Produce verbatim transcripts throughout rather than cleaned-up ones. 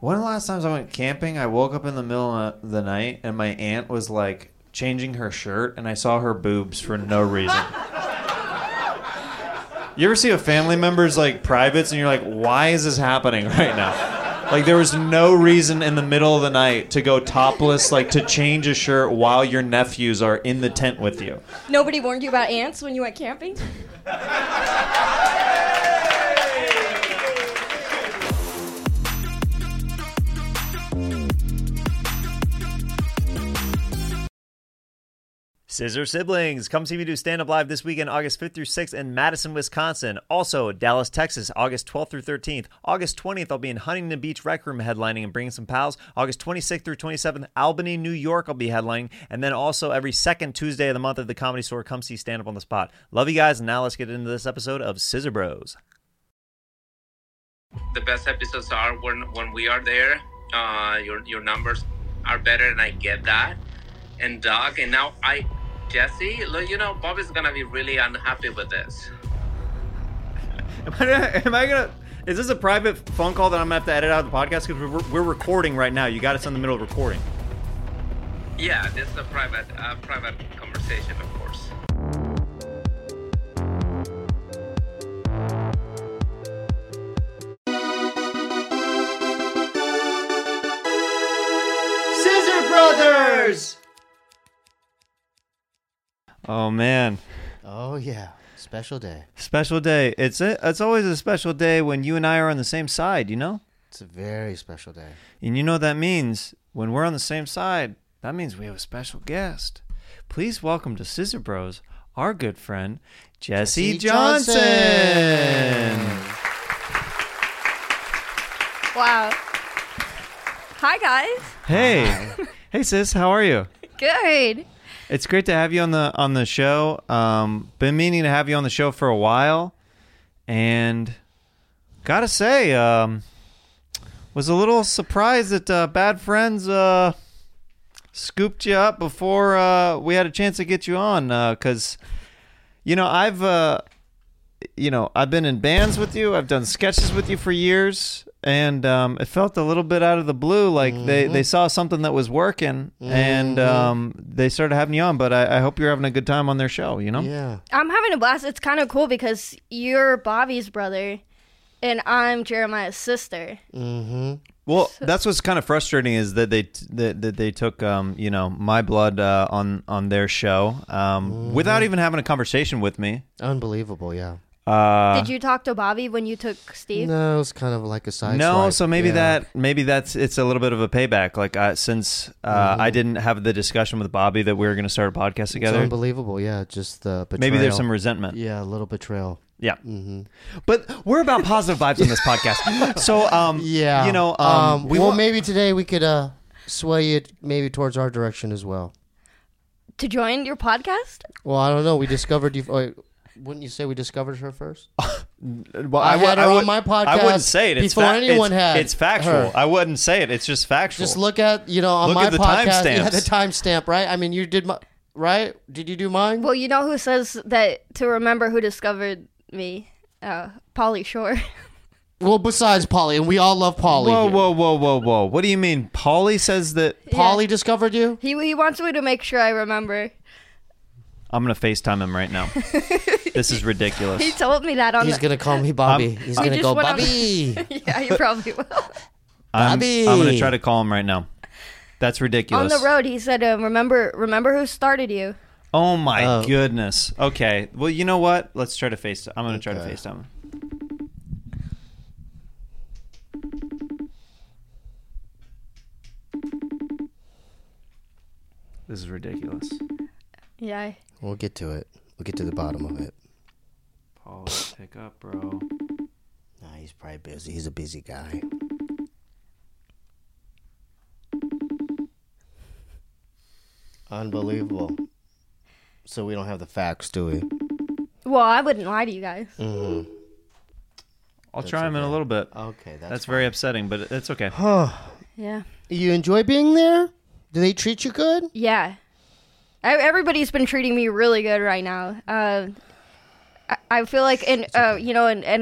one of the last times I went camping, I woke up in the middle of the night and my aunt was like changing her shirt and I saw her boobs for no reason. You ever see a family member's like privates and you're like, why is this happening right now? Like there was no reason in the middle of the night to go topless, like to change a shirt while your nephews are in the tent with you. Nobody warned you about ants when you went camping? Scissor Siblings. Come see me do stand-up live this weekend, August fifth through sixth in Madison, Wisconsin. Also, Dallas, Texas, August twelfth through thirteenth. August twentieth, I'll be in Huntington Beach Rec Room headlining and bringing some pals. August twenty-sixth through twenty-seventh, Albany, New York, I'll be headlining. And then also every second Tuesday of the month at the Comedy Store, come see stand-up on the spot. Love you guys, and now let's get into this episode of Scissor Bros. The best episodes are when when we are there. Uh, your your numbers are better, and I get that. And Doc, and now I... Jesse, look, you know, Bobby's gonna be really unhappy with this. Am I, am I gonna... Is this a private phone call that I'm gonna have to edit out of the podcast? Because we're, we're recording right now. You got us in the middle of recording. Yeah, this is a private, uh, private conversation, of course. Scissor Brothers! Oh, man. Oh, yeah. Special day. Special day. It's a, it's always a special day when you and I are on the same side, you know? It's a very special day. And you know what that means? When we're on the same side, that means we have a special guest. Please welcome to Scissor Bros, our good friend, Jesse, Jesse Johnson. Johnson. Wow. Hi, guys. Hey. Hi. Hey, sis. How are you? Good. It's great to have you on the on the show. Um, been meaning to have you on the show for a while, and gotta say, um, was a little surprised that uh, Bad Friends uh, scooped you up before uh, we had a chance to get you on. Because, uh, you know, I've uh, you know I've been in bands with you. I've done sketches with you for years. And um, it felt a little bit out of the blue, like mm-hmm. they, they saw something that was working, mm-hmm. and um, they started having you on. But I, I hope you're having a good time on their show, you know? Yeah. I'm having a blast. It's kind of cool because you're Bobby's brother, and I'm Jeremiah's sister. Mm-hmm. Well, that's what's kind of frustrating is that they that, that they took um, you know my blood uh, on on their show um, mm-hmm. without even having a conversation with me. Unbelievable, yeah. Uh, Did you talk to Bobby when you took Steve? No, it's kind of like a side No, swipe. so maybe yeah. that maybe that's it's a little bit of a payback. Like uh, since uh, mm-hmm. I didn't have the discussion with Bobby that we were going to start a podcast together. It's unbelievable, yeah. Just the betrayal. Maybe there's some resentment. Yeah, a little betrayal. Yeah, mm-hmm. But we're about positive vibes on this podcast. So um, yeah, you know, um, um, we well, wa- maybe today we could uh, sway it maybe towards our direction as well. To join your podcast? Well, I don't know. We discovered you. Wait, wouldn't you say we discovered her first? Well, I, I had her I would, on my podcast. I wouldn't say it. It's before fa- anyone it's, had. It's factual. her. I wouldn't say it. It's just factual. Just look at you know on look my at the podcast. timestamps. Yeah, the timestamp, right? I mean, you did my right. Did you do mine? Well, you know who says that to remember who discovered me? Uh, Pauly Shore. Well, besides Pauly, and we all love Pauly. Whoa, here. whoa, whoa, whoa, whoa! What do you mean? Pauly says that Pauly Yeah. discovered you? He he wants me to make sure I remember. I'm gonna FaceTime him right now. This is ridiculous. He told me that on He's the... gonna call me Bobby. I'm- He's You gonna just go went on- Bobby. Yeah, he probably will. I'm, Bobby. I'm gonna try to call him right now. That's On ridiculous. the road, he said, uh, remember remember who started you? Oh my Oh. goodness. Okay. Well, you know what? Let's try to FaceTime. I'm gonna try to Okay. FaceTime him. This is ridiculous. Yeah. We'll get to it. We'll get to the bottom of it. Paul, pick up, bro. Nah, he's probably busy. He's a busy guy. Unbelievable. So we don't have the facts, do we? Well, I wouldn't lie to you guys. Mm-hmm. I'll That's try him in a okay. little bit. Okay, that's, That's very upsetting, but it's okay. Huh. Yeah. You enjoy being there? Do they treat you good? Yeah. I, everybody's been treating me really good right now. Uh, I, I feel like, and uh, you know, and, and on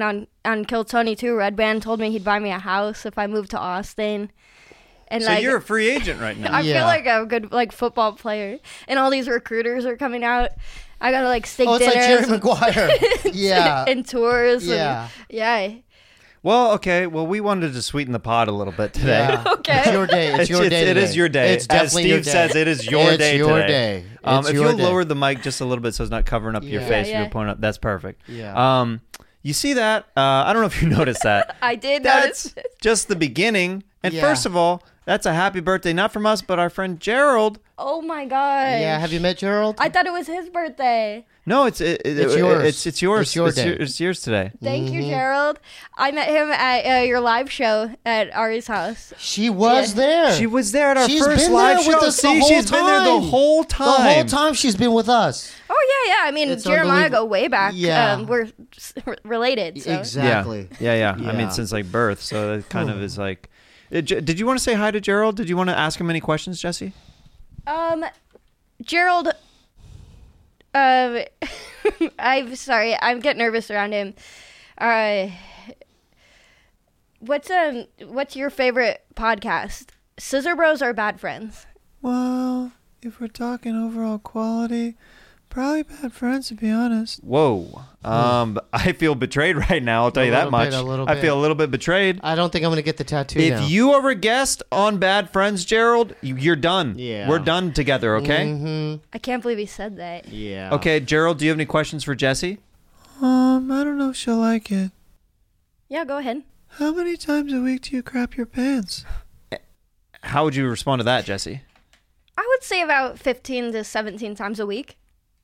on Kill Tony too. Red Band told me he'd buy me a house if I moved to Austin. And So like, you're a free agent right now. I Yeah. feel like I'm a good like football player, and all these recruiters are coming out. I gotta like steak Oh, it's like dinners Jerry Maguire. Yeah. and tours. Yeah. And, yeah. Well, okay. Well, we wanted to sweeten the pot a little bit today. Yeah. Okay. It's your day. It's your It's- day. it is today. your day. It's As definitely Steve your day. says, it is your it's day your today. day. Um, It's if your you'll day. lower the mic just a little bit so it's not covering up your Yeah. face, Yeah, you're yeah. pointing up. That's perfect. Yeah. Um, you see that? Uh, I don't know if you noticed that. I did That's notice. just the beginning. And Yeah. first of all, that's a happy birthday, not from us, but our friend Gerald. Oh my god. Yeah. Have you met Gerald? I thought it was his birthday. No, it's it, it- It's it- yours. It's it's yours. It's your it's, day. your- it's yours today. Thank Mm-hmm. you, Gerald. I met him at uh, your live show at Ari's house. She was Yeah. there. She was there at our She's first been live there show. with us the See, whole she's been there the time. whole time. The whole time she's been with us. Oh yeah, yeah. I mean, It's Jeremiah unbelievable. go way back. Yeah. Um, we're s- related. So. Exactly. Yeah, yeah, yeah. I Yeah. mean, since like birth, so it kind of is like. Uh, J- Did you want to say hi to Gerald? Did you want to ask him any questions, Jesse? Um, Gerald. Um, I'm sorry. I'm getting nervous around him. Uh, what's um, what's your favorite podcast? Scissor Bros or Bad Friends? Well, if we're talking overall quality, probably Bad Friends, to be honest. Whoa. Um, I feel betrayed right now. I'll tell A you that little much. bit, a little I bit. feel a little bit betrayed. I don't think I'm gonna get the tattoo If now. you are a guest on Bad Friends, Gerald, you- you're done. Yeah. We're done together, okay? Mm-hmm. I can't believe he said that. Yeah. Okay, Gerald, do you have any questions for Jesse? Um, I don't know if she'll like it. Yeah, go ahead. How many times a week do you crap your pants? How would you respond to that, Jesse? I would say about fifteen to seventeen times a week.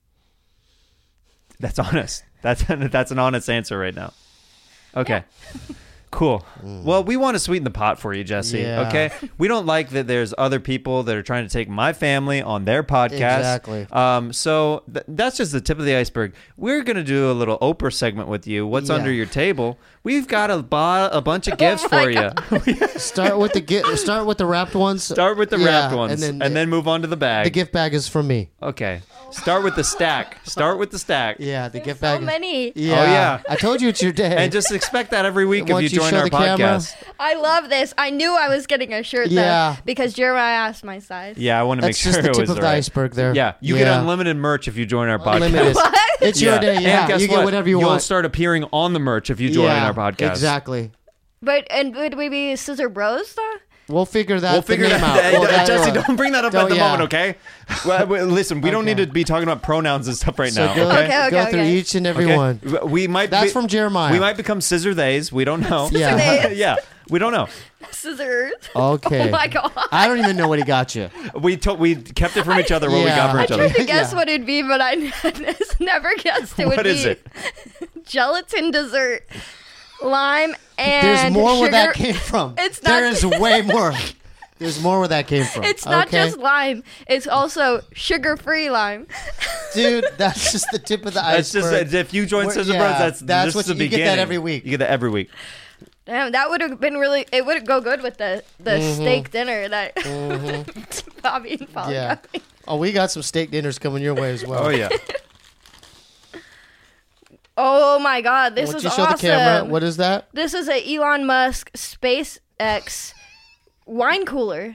That's honest. That's that's an honest answer right now. Okay. Cool. Well, we want to sweeten the pot for you, Jesse. Yeah. Okay. We don't like that there's other people that are trying to take my family on their podcast. Exactly. Um, so th- that's just the tip of the iceberg. We're gonna do a little Oprah segment with you. What's Yeah. under your table? We've got a, bo- a bunch of gifts my for you. Start with the gi- Start with the wrapped ones. Start with the Yeah, wrapped ones, and and then, then, move on to the bag. the gift bag is from me. Okay. Start with the stack. Start with the stack. Yeah, the There's gift so bag. is- many. Yeah. Oh, yeah. I told you it's your day. And just expect that every week if Once you you join show our the camera. podcast. I love this. I knew I was getting a shirt Yeah. though because Jeremiah asked my size. Yeah, I want to make That's sure just the it tip was of the right. iceberg there. Yeah, you get Yeah. unlimited merch if you join our podcast. Unlimited. What? It's your day. Yeah, and guess you what? get whatever you You'll want. start appearing on the merch if you join yeah, our podcast. Exactly. But and would we be Scissor Bros though? We'll figure that We'll figure the name that out. out. Well, that- Jesse, uh, don't bring that up don't- at the yeah. moment, okay? Well, well, listen, we don't Okay. need to be talking about pronouns and stuff right So now, go, okay? Okay, okay, go through okay. each and every Okay? one. We might. That's be, from Jeremiah. We might become scissor theys. We don't know. Yeah. They- yeah, we don't know. Scissors. Okay. Oh my god. I don't even know what he got you. We told we kept it from each other what we Yeah. got from I each I other. tried to guess Yeah. what it'd be, but I never guessed it would What be is it? gelatin dessert, lime, and There's more sugar. where that came from. It's There not- is way more. There's more where that came from. It's not okay? just lime; it's also sugar-free lime. Dude, that's just the tip of the That's just iceberg. if you join We're- Scissor yeah, Bros, that's that's just what the you- you get that beginning. every week. You get that every week. Damn, that would have been really. It would go good with the the Mm-hmm. steak dinner that Bobby and Paul Yeah. got me. Oh, we got some steak dinners coming your way as well. Oh yeah. Oh my God, this Once is you show awesome! the camera, what is that? This is a Elon Musk SpaceX wine cooler.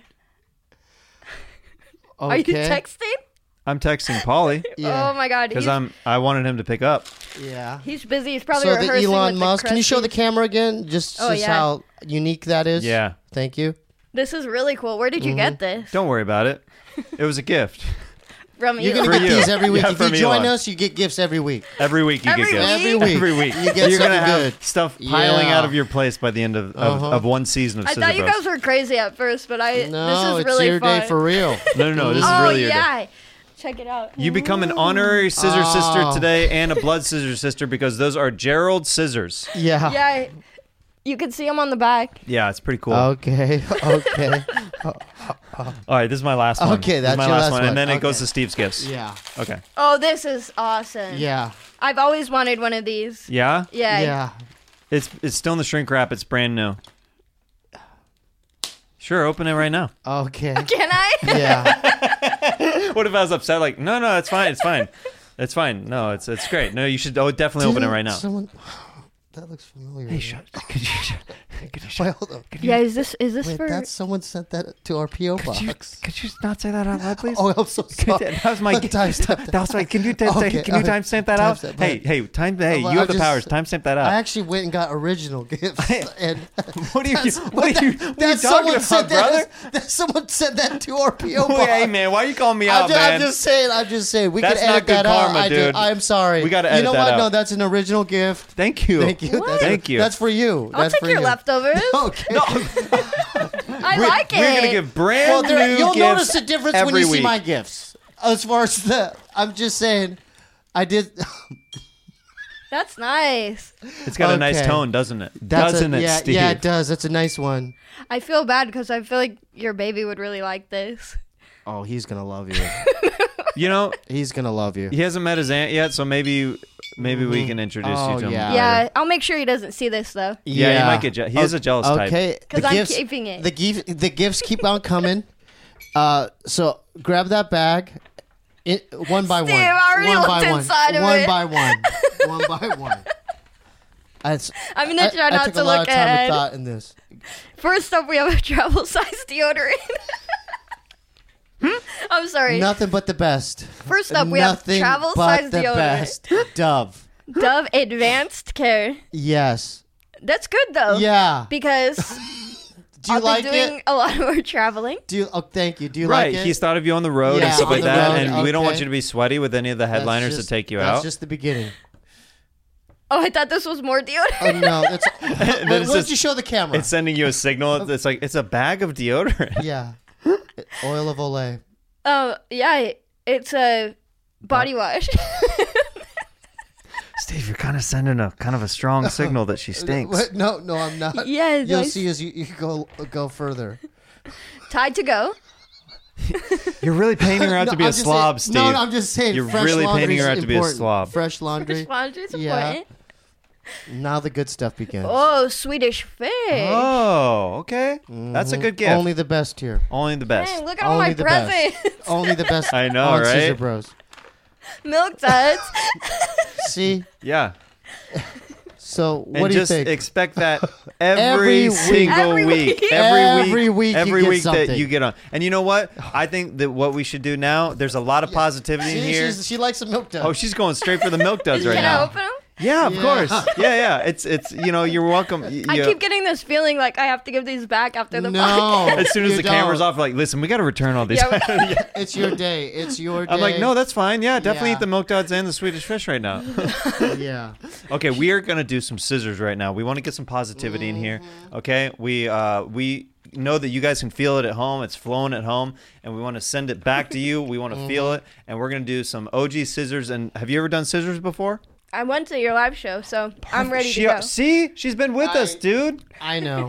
Okay. Are you texting? I'm texting Polly Yeah. Oh my God, because he's, I'm. I wanted him to pick up. Yeah. he's busy. He's probably So the rehearsing Elon with Musk. The Can you show the Crusties. camera again? Just, Oh, just yeah. how unique that is. Yeah. Thank you. This is really cool. Where did you Mm-hmm. get this? Don't worry about it. It was a gift. From You're Elon. gonna For get you. these every week. Yeah, if you from join Elon. us, you get gifts every week. Every week you Every get gifts. week? Every week. Every week. You get You're gonna something have good. stuff piling Yeah. out of your place by the end of, of, Uh-huh. of one season of I Scissor thought you Bros. guys were crazy at first, but I No, this is it's really your fun. day for real. No, no, no. This oh is really your day. yeah, check it out. You become an honorary scissor Oh. sister today and a blood scissor sister because those are Gerald scissors. Yeah. Yeah, you can see them on the back. Yeah, it's pretty cool. Okay. Okay. All right, this is my last one. Okay, This is that's my your last last one, one. and then it goes Okay. to Steve's gifts. yeah. Okay. Oh, this is awesome. Yeah. I've always wanted one of these. Yeah. Yeah. Yeah. It's it's still in the shrink wrap. It's brand new. Sure, open it right now. Okay. Can I? Yeah. What if I was upset? Like, no, no, it's fine. It's fine. It's fine. No, it's it's great. No, you should oh, definitely open it right now. Someone. that looks familiar. Hey, shut. Could you shut? Could you shut? Wait, hold on. Yeah, is this is this Wait, for? that's someone sent that to our P O Could you, box. could you not say that out loud, please? Oh, I'm so Could- sorry. that was my. Timestamp that. That was my. Can you t- Okay, can you okay. timestamp that out? Timestamp, Hey, but- hey, time. Hey, Well, you I have the just- powers. Timestamp that out. I actually went and got original gifts. and What are you? that's- What are you? What are you that talking someone about, said brother? that, that someone sent that to our P O box. Wait, hey, man, why are you calling me I'm out, just, man? I'm just saying. I'm just saying. We That's can not edit good that karma, out. I dude. I'm sorry. We gotta You edit know that what? out. No, that's an original gift. Thank you. Thank you. What? That's Thank you. That's for you. I'll that's take for your you. leftovers. Okay. I We're, like it. we're gonna give brand Well, there, new you'll gifts notice the difference when every you see week. my gifts. As far as the, I'm just saying, I did. That's nice. It's got a nice Okay. tone, doesn't it? That's doesn't a, it, yeah, Steve? Yeah, it does. That's a nice one. I feel bad because I feel like your baby would really like this. Oh, he's gonna love you. You know, He's gonna love you. he hasn't met his aunt yet, so maybe maybe we can introduce Oh, you to him. yeah. Yeah, I'll make sure he doesn't see this though. Yeah, he might get je- he is a jealous type. Okay, Because the I'm gifts, keeping it. the gif- the gifts keep on coming. Uh, so grab that bag, it, one by Steve, one. I already one looked by one. inside of one it. by one. One by one. I, I'm gonna I, try I not took to a lot look of time ahead. and thought in this. First up, we have a travel size deodorant. I'm sorry. Nothing but the best. First up, we have Nothing travel but size the deodorant. best. Dove. Dove Advanced Care. Yes. That's good though. Yeah. Because Do you I'll like be doing it? a lot more traveling. Do you? Oh, thank you. Do you Right, like it? he's thought of you on the road Yeah, and stuff on like the that, road, and we don't want okay. you to be sweaty with any of the That's headliners just- to take you that's out. just the beginning. Oh, I thought this was more deodorant. Oh no! It's, then why it's don't just- you show the camera? It's sending you a signal. It's like it's a bag of deodorant. yeah. Oil of Olay. Oh, yeah, it's a body wash. Steve, you're kind of sending a kind of a strong signal that she stinks. What? No, no, I'm not. Yes, You'll I- see as you, you go go further. Tide to go. You're really painting her out No, to be I'm a just slob, saying, Steve. No, no, I'm just saying. You're fresh really laundry painting her is out to be a important. slob. Fresh laundry. Fresh laundry's Yeah. important. Now the good stuff begins. Oh, Swedish fish. Oh, okay. That's a good gift. Only Only, the best here. the best. Dang, look at all Only my the best. presents. Only the best. I know, on right? Scissor Bros. Milk duds. See. Yeah. So what And do you just think? expect that every, Every week. single Every week. week. Every week. Every week you Every get week that something. you get on. And you know what? I think that what we should do now, there's a lot of positivity in See, here. she's, she likes a milk dud. Oh, she's going straight for the milk duds right Can now. I open them? Yeah, of Yeah. course. Yeah, yeah. It's it's you know, you're welcome. Y- I you- keep getting this feeling like I have to give these back after the No. podcast. as soon as You the camera's don't. off, like, listen, we got to return all these. Yeah, we- It's your day. It's your day. I'm like, no, that's fine. Yeah, definitely Yeah. eat the milk duds and the Swedish fish right now. Yeah. Okay, we are gonna do some scissors right now. We want to get some positivity in here. Okay, we uh, we know that you guys can feel it at home. It's flowing at home, and we want to send it back to you. We want to feel it, and we're gonna do some O G scissors. And have you ever done scissors before? I went to your live show, so I'm ready She- to go. See, she's been with us, I- dude. I know.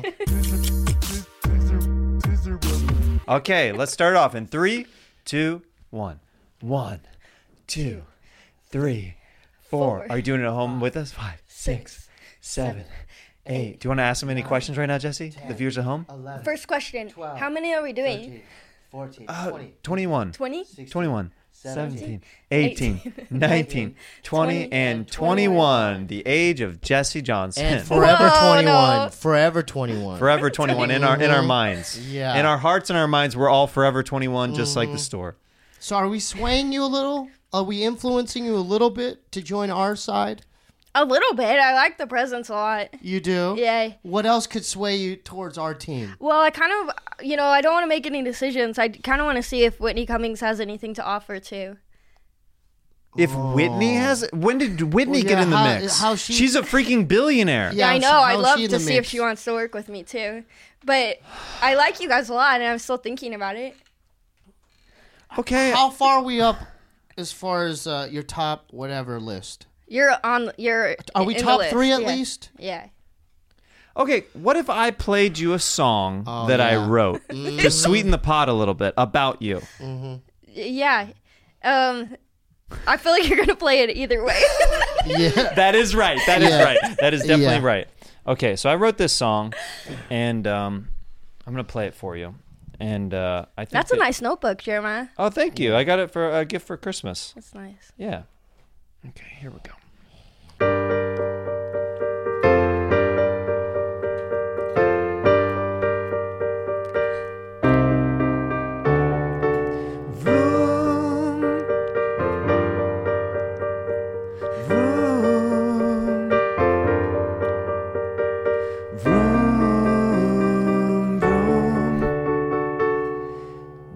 Okay, let's start off in three, two, one. One, two, three, four. Four. Are you doing it at home with us? Five, six, seven, eight. Do you want to ask them any questions right now, Jesse? The viewers at home? First question. twelve, How many are we doing? fourteen, Uh, twenty-one. twenty? twenty-one. seventeen, seventeen, eighteen, nineteen, twenty, and twenty-one. The age of Jesse Johnson. And forever Whoa, twenty-one. no. Forever twenty-one. Forever twenty-one in our in our minds. Yeah. In our hearts and our minds, we're all forever twenty-one, just like the store. So are we swaying you a little? Are we influencing you a little bit to join our side? A little bit. I like the presents a lot. You do? Yeah. What else could sway you towards our team? Well, I kind of, you know, I don't want to make any decisions. I kind of want to see if Whitney Cummings has anything to offer too. If Whitney has, when did Whitney Well, get yeah, in the how- mix? how she- She's a freaking billionaire. Yeah, I so know. I'd how's love she in to the see if mix? she wants to work with me too. But I like you guys a lot, and I'm still thinking about it. Okay. How far are we up as far as uh, your top whatever list? You're on. You're. Are we in the top list, three at yeah. least? Yeah. Okay, what if I played you a song Oh, that I yeah. wrote to sweeten the pot a little bit about you? Yeah. Um. I feel like you're gonna play it either way. Yeah. That is right. That is Yeah. right. That is definitely Yeah. right. Okay, so I wrote this song, and um, I'm gonna play it for you. And uh, I think That's a that- nice notebook, Jeremiah. Oh, thank you. I got it for a gift for Christmas. That's nice. Yeah. Okay, here we go.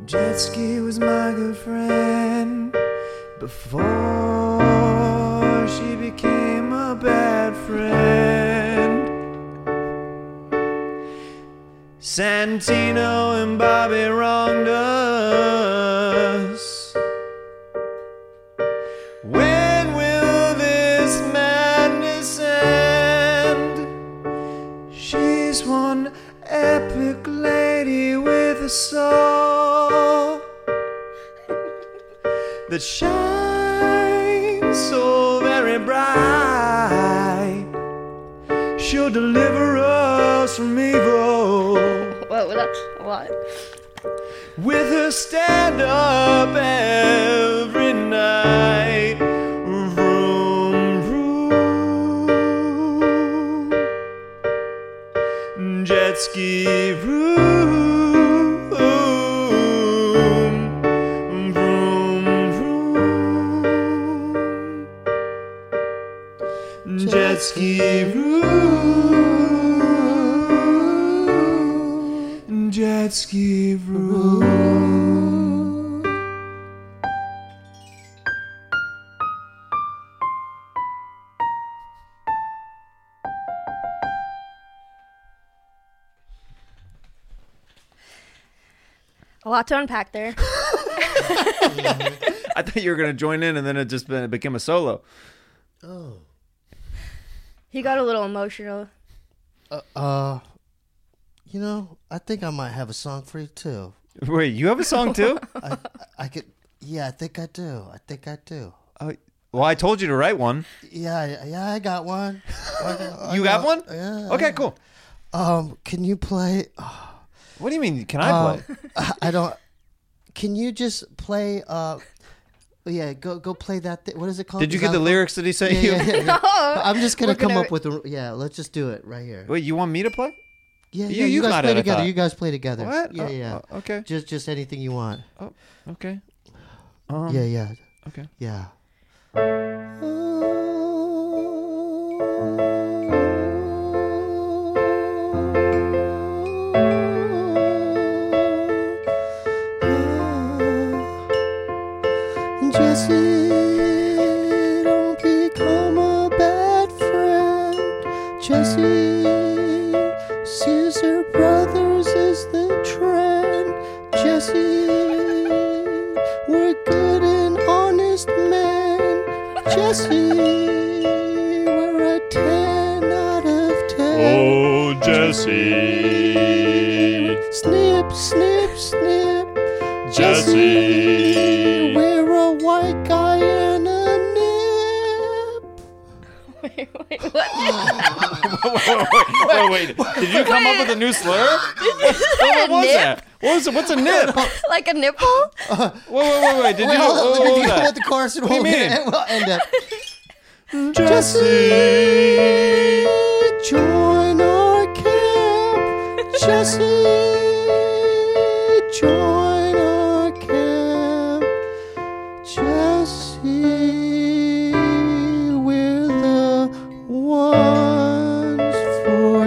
Jet ski was my good friend before she became a bad friend. Santino and Bobby wronged us. When will this madness end? She's one epic lady with a soul that shines so very bright. She'll deliver us from evil Whoa, that's a lot. with her stand up every night. Vroom, vroom. Jet ski vroom. Vroom, vroom. Jet ski vroom. Jet ski vroom. A lot to unpack there. I thought you were going to join in, and then it just be- became a solo. Oh. He got a little emotional. Uh, uh, you know, I think I might have a song for you too. Wait, you have a song too? I, I could. Yeah, I think I do. I think I do. uh, well, I told you to write one. Yeah, yeah, I got one. I got- I You got- have one? Yeah. Okay, cool. Um, can you play? What do you mean? Can I Um, play? I I don't. Can you just play? Uh, yeah, go go play that. Th- what is it called? Did you get the Xylophone? lyrics that he sent Yeah, you? yeah, yeah, yeah. I'm just gonna We're come gonna- up with. A, yeah, let's just do it right here. Wait, you want me to play? Yeah, you- yeah. You, you guys got play it, I together. thought. You guys play together. What? Yeah, Oh, yeah. oh, okay. Just just anything you want. Oh, okay. Um, Yeah, yeah, Okay. yeah. Jesse, don't become a bad friend. Jesse, Caesar Brothers is the trend. Jesse, we're good and honest men. Jesse, we're a ten out of ten. Oh, Jesse. Snip, snip, snip. Jesse. We're a white guy and a nip. Wait, wait, what? wait, wait, wait. Did you come up with a new slur? What was nip? that? What was it? What's a nip? Wait, Like a nipple? wait, wait, wait. Did Wait, you? hold on. what- Let what me was go that? with the chorus and What do you we'll, mean? we'll end up. Jesse. Join our camp. Jesse, join our camp. Jesse, we're the ones for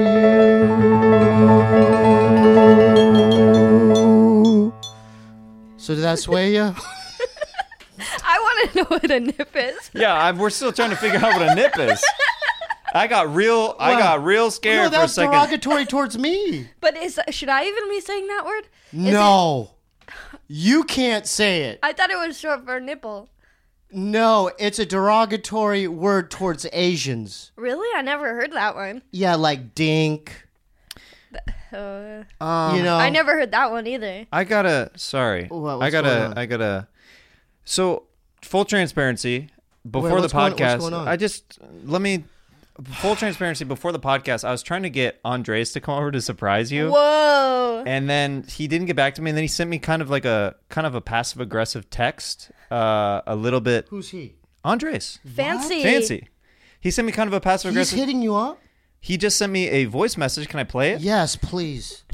you. So did that sway you? I want to know what a nip is. Yeah, I, we're still trying to figure out what a nip is. I got real. I Wow. got real No, scared for a that's second. derogatory towards me. But is should I even be saying that word? Is No. You can't say it. I thought it was short for nipple. No, it's a derogatory word towards Asians. Really? I never heard that one. Yeah, like dink. Uh, Um, You know, I never heard that one either. I gotta. Sorry. What- I what's going gotta. on? I gotta. So, full transparency. Before Wait, the what's going- what's podcast, going on? I just let me. Full transparency. Before the podcast, I was trying to get Andres to come over to surprise you. Whoa. And then he didn't get back to me, and then he sent me kind of like a kind of a passive aggressive text, uh, a little bit. who's he? Andres, Fancy. fancy. He sent me kind of a passive He's aggressive. hitting you up? He just sent me a voice message. Can I play it? Yes, please.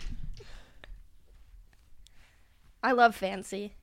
I love Fancy.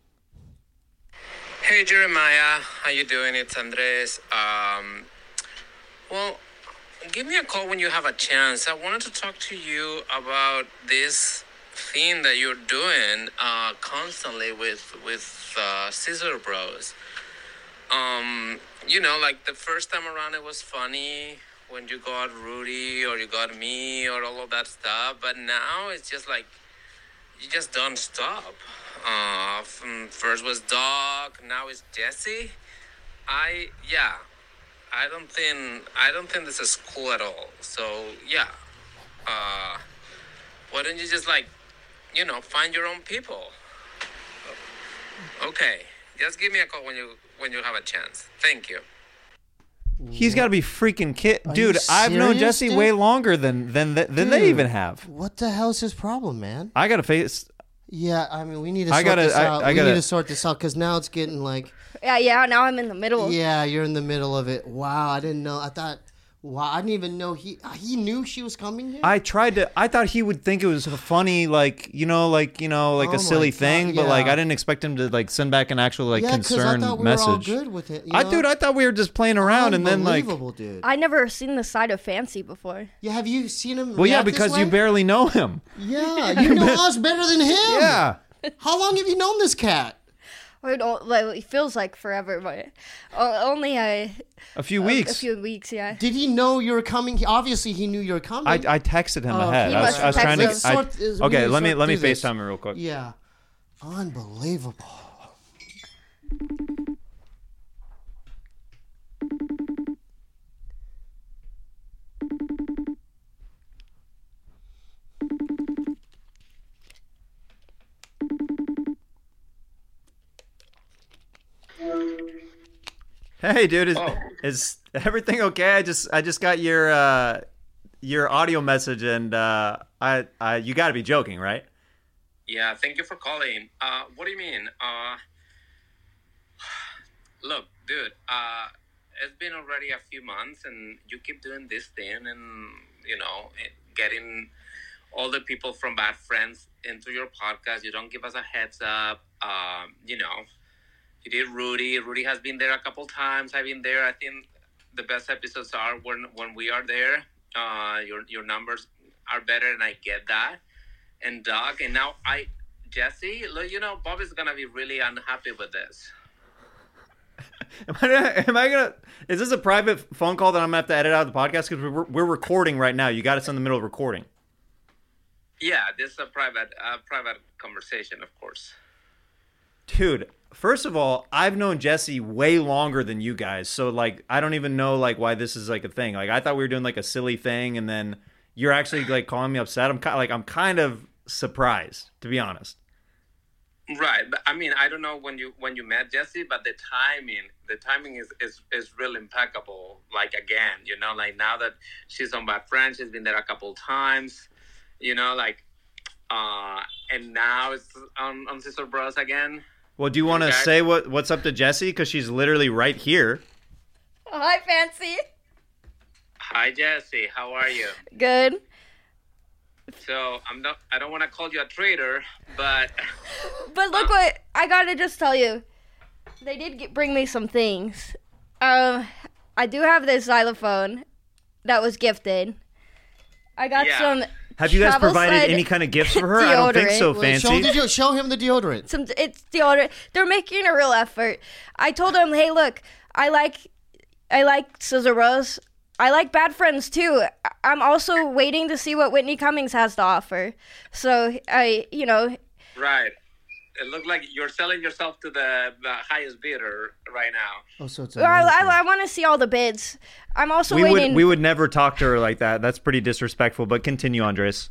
Hey Jeremiah, how you doing? It's Andres. Um, well, give me a call when you have a chance. I wanted to talk to you about this thing that you're doing uh, constantly with with uh, Scissor Bros. Um, you know, like the first time around, it was funny when you got Rudy or you got me or all of that stuff. But now it's just like you just don't stop. Uh, from- first was Doc, now it's Jesse. I yeah, I don't think I don't think this is cool at all. So yeah, uh, why don't you just like, you know, find your own people? Okay, just give me a call when you when you have a chance. Thank you. He's got to be freaking kid, Are dude. you I've known serious, Jesse dude? way longer than than th- than Dude, they even have. What the hell's his problem, man? I gotta face. Yeah, I mean, we need to I sort gotta- this I- out. I we gotta- need to sort this out because now it's getting like, Yeah, yeah. Now I'm in the middle. yeah, you're in the middle of it. Wow, I didn't know. I thought, wow, I didn't even know he he knew she was coming here. I tried to. I thought he would think it was a funny, like you know, like you know, like Oh a my silly God, thing. But like, yeah. I didn't expect him to like send back an actual like yeah, because I concerned thought we message. were all good with it. You I know? dude, I thought we were just playing around, and then like, Unbelievable, dude. I never seen the side of Fancy before. Yeah, have you seen him? well, yeah, react this because you way? barely know him. Yeah, you know us better than him. Yeah. How long have you known this cat? Or it, o- like, it feels like forever, but o- only a, A few a, weeks. a few weeks, yeah. Did he know you were coming? He- Obviously, he knew you were coming. I, I texted him Oh, ahead. he I was, must I was have trying to. texted I, Sort- is- we okay, need to let me sort let me through this. FaceTime him real quick. Yeah, unbelievable. Hey, dude, is Oh. is everything okay? I just I just got your uh, your audio message, and uh, I I you got to be joking, right? Yeah, thank you for calling. Uh, what do you mean? Uh, look, dude, uh, it's been already a few months, and you keep doing this thing, and you know, it- getting all the people from Bad Friends into your podcast. You don't give us a heads up. Um, you know, you did Rudy. Rudy has been there a couple times. I've been there. I think the best episodes are when when we are there. Uh, your your numbers are better, and I get that. And Doc, and now I, Jesse, look, you know, Bob is gonna be really unhappy with this. Am I, gonna, am I gonna? Is this a private phone call that I'm gonna have to edit out of the podcast because we're we're recording right now? You got us in the middle of recording. Yeah, this is a private, uh, private conversation, of course. Dude, first of all, I've known Jesse way longer than you guys, so like I don't even know like why this is like a thing. Like I thought we were doing like a silly thing, and then you're actually like calling me upset. I'm kind like I'm kind of surprised, to be honest. Right, but I mean, I don't know when you when you met Jesse, but the timing, the timing is is is real impeccable. Like again, you know, like now that she's on Bad Friends, she's been there a couple times, you know, like, uh, and now it's on on Sister Bros again. Well, do you want to Okay. say what what's up to Jesse? Because she's literally right here. Hi, Fancy. Hi, Jesse, how are you? Good. So I'm not. I don't want to call you a traitor, but But look what I gotta just tell you. They did get, bring me some things. Um, I do have this xylophone that was gifted. I got Yeah. some. Have you guys travel provided slide any kind of gifts for her? I don't think so, deodorant. Wait, show, Fancy. the deo- show him the deodorant. Some. It's deodorant. They're making a real effort. I told them, hey, look, I like, I like Scissor Bros. I like Bad Friends too. I- I'm also waiting to see what Whitney Cummings has to offer. So I, you know, right. It looked like you're selling yourself to the, the highest bidder right now. Oh, so it's. I, I, I want to see all the bids. I'm also We waiting. would we would never talk to her like that. That's pretty disrespectful. But continue, Andres.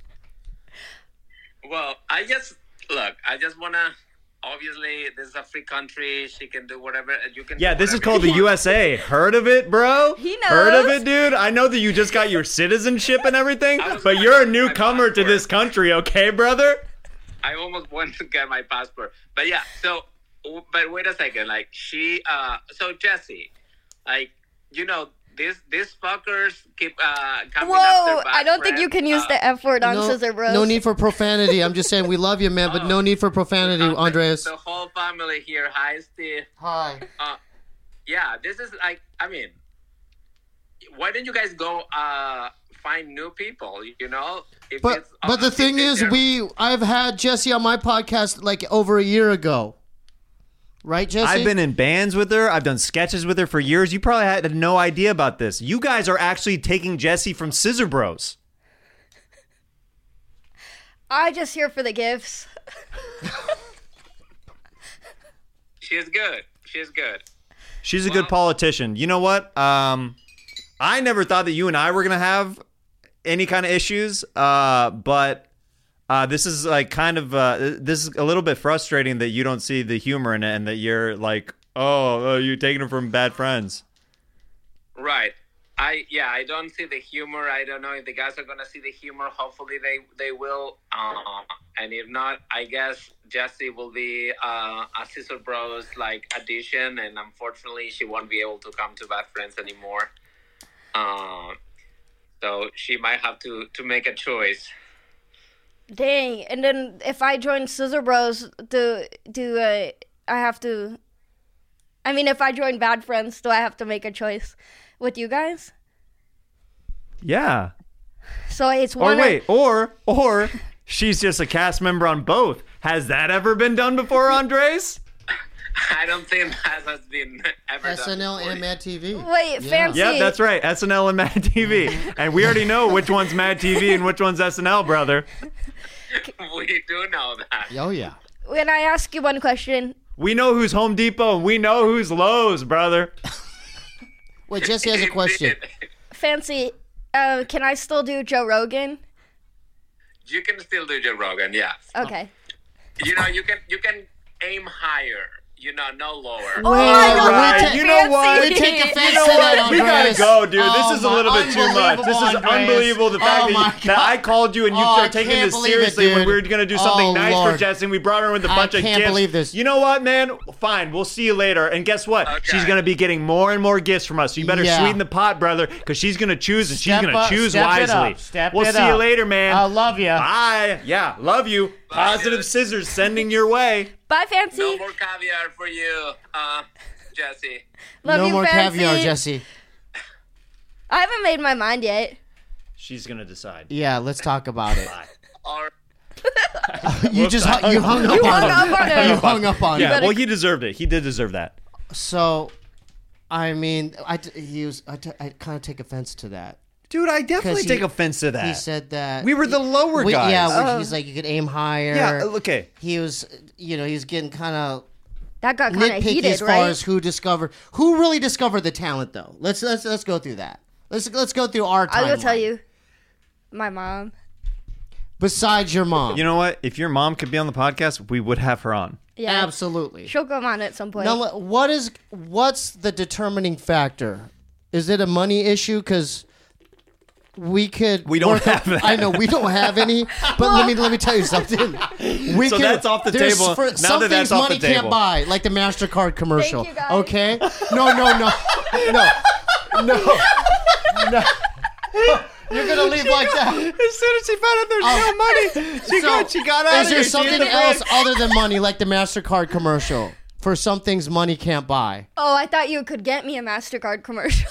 Well, I just look. I just wanna. Obviously, this is a free country. She can do whatever. You can. Yeah, do this is whatever called the you want. U S A. Heard of it, bro? He Heard of knows. it, dude? I know that you just got your citizenship and everything, I was but gonna you're a get my newcomer to passport. this country, okay, brother? I almost went to get my passport, but yeah. So, but wait a second. Like she. Uh. So Jesse, like you know, this these fuckers keep uh coming Whoa! after Bad I don't think you Friends. can use Uh, the F word on no, Scissor Bros. no need for profanity. I'm just saying we love you, man, but no need for profanity, uh, Andreas. The whole family here. Hi, Steve. Hi. Uh, yeah, this is like, I mean, why don't you guys go uh, find new people. You know, if But it's, but the if thing it's is, there- we I've had Jesse on my podcast like over a year ago, right, Jesse? I've been in bands with her. I've done sketches with her for years. You probably had no idea about this. You guys are actually taking Jesse from Scissor Bros. I just here for the gifts. she's good. She's good. She's a Well- good politician. You know what? Um, I never thought that you and I were gonna have any kind of issues. Uh, but uh, this is like kind of uh, this is a little bit frustrating that you don't see the humor in it, and that you're like, oh, uh, you're taking her from bad friends. Right. I yeah. I don't see the humor. I don't know if the guys are gonna see the humor. Hopefully they they will. Uh, and if not, I guess Jessie will be uh, a Scissor Bros like addition. And unfortunately, she won't be able to come to Bad Friends anymore. Uh, so she might have to to make a choice. Dang. And then if I join Scissor Bros, do do uh, I have to? I mean, if I join Bad Friends, do I have to make a choice with you guys? Yeah. So it's Or one. wait, or or she's just a cast member on both. Has that ever been done before, Andres? I don't think that has been ever S N L done. and Mad T V. Wait, Yeah. fancy. Yeah, that's right. S N L and Mad T V. And we already know which one's Mad T V and which one's S N L, brother. We do know that. Oh yeah. When I ask you one question, We know who's Home Depot and we know who's Lowe's, brother. Wait, Jesse has a question. fancy, uh, can I still do Joe Rogan? You can still do Joe Rogan, yeah. Okay. You know, you can you can aim higher. You know, no lower. Oh my God, right. that's You know what? fancy. We take offense You know to what? that, We gotta Andreas. go, dude. Oh, this is a my- little bit too much. This is unbelievable, Andreas. unbelievable. The fact Oh, my that, you, that I called you and you Oh, I started taking can't this believe it, seriously when dude. we were gonna do something Oh, nice Lord. for Jess, and we brought her with a I bunch of can't gifts. believe this. You know what, man? Fine, we'll see you later. And guess what? Okay. She's gonna be getting more and more gifts from us. So you better Yeah. sweeten the pot, brother, because she's gonna choose and she's Step gonna up- choose step it wisely. up. Step we'll it see you up. later, man. I love you. Bye. Yeah, love you. Positive dude. scissors sending your way. Bye, fancy. No more caviar for you, uh, Jesse. Love no you, more fancy. caviar, Jesse. I haven't made my mind yet. She's gonna decide. Yeah, let's talk about it. Bye. Or You just hung- you hung up You on hung him. up on him. You hung up on Yeah, him. well, he deserved it. He did deserve that. So, I mean, I t- he was. I, t- I kind of take offense to that. Dude, I definitely he- take offense to that. He said that We were the lower we- guys. Yeah, Uh. which he's like you could aim higher. Yeah, okay. He was, you know, he was getting kind of That got kind of nitpicky heated, as far right? as who discovered who really discovered the talent, though. Let's let's let's go through that. Let's let's go through our. I will timeline. tell you, my mom. Besides your mom, You know what? If your mom could be on the podcast, we would have her on. Yeah, absolutely. she'll come on at some point. Now, what is what's the determining factor? Is it a money issue? Because we could. We don't work have on- that. I know we don't have any. But let me let me tell you something. We So that's off the there's table. For, Now some that that's things off the money can't table. buy, like the Mastercard commercial. Thank you, guys. Okay. No, no, no, no, no, no. You're gonna leave like that. As soon as she found out there's Oh. no money, she So, got she got out Is of there here. She something hit the else brakes. other than money, like the Mastercard commercial? For some things money can't buy. Oh, I thought you could get me a Mastercard commercial.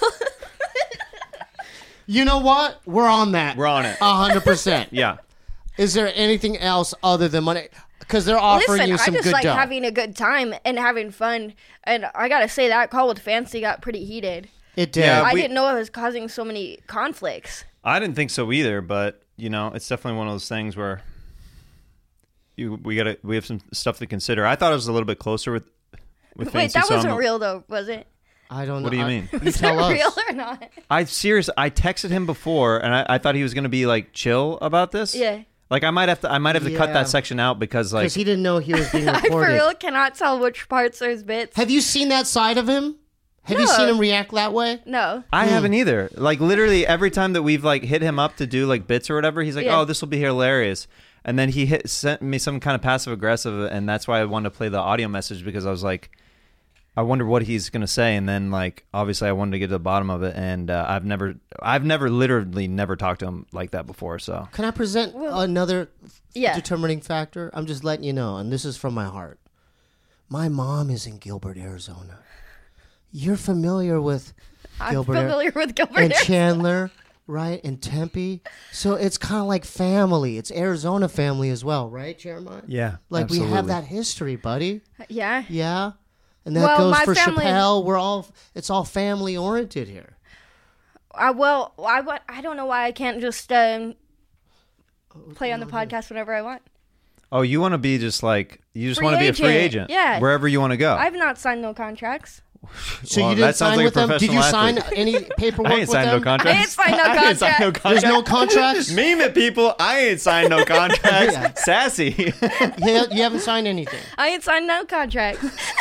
You know what? We're on that. We're on it. A hundred percent. Yeah. Is there anything else other than money? Because they're offering Listen, you I some just good like dough. having a good time and having fun. And I gotta say that call with Fancy got pretty heated. It did. Yeah. I we- didn't know it was causing so many conflicts. I didn't think so either, but you know, it's definitely one of those things where you we gotta we have some stuff to consider. I thought it was a little bit closer with with Wait, Fancy, that so I'm wasn't a- real though, was it? I don't know. What do you I- mean? You Was tell it us. real or not? I serious. I texted him before, and I, I thought he was gonna be like chill about this. Yeah. Like I might have to I might have to cut Yeah. that section out because like Because he didn't know he was being I for recorded. real cannot tell which parts are his bits. Have you seen that side of him? Have you No. seen him react that way? No. I haven't either. Like literally every time that we've like hit him up to do like bits or whatever, he's like, Yeah. "Oh, this will be hilarious," and then he hit sent me some kind of passive aggressive, and that's why I wanted to play the audio message because I was like, I wonder what he's gonna say, and then like obviously I wanted to get to the bottom of it, and uh, I've never, I've never literally never talked to him like that before. So Can I present another Yeah. determining factor? I'm just letting you know, and this is from my heart. My mom is in Gilbert, Arizona. You're familiar with I'm Gilbert familiar with Gilbert. and Arizona. Chandler right? In Tempe. So it's kind of like family. It's Arizona family as well, right, Jeremiah? Yeah, Like absolutely. we have that history, buddy. Yeah. Yeah. And that Well, goes my for family- Chappelle. We're all, it's all family oriented here. Uh, well, I wa- I don't know why I can't just um, play on the podcast whenever I want. Oh, you want to be just like you just Free want to be a free agent. agent, Yeah. wherever you want to go. I've not signed no contracts. So Well, you that didn't sounds sign like a with them? Did you professional sign athlete. any paperwork I ain't with signed them? no contracts. I ain't signed no I ain't signed no contract. There's contracts. no contracts? Meme it, people. I ain't signed no contracts. Yeah. Sassy. Yeah, you haven't signed anything. I ain't signed no contracts.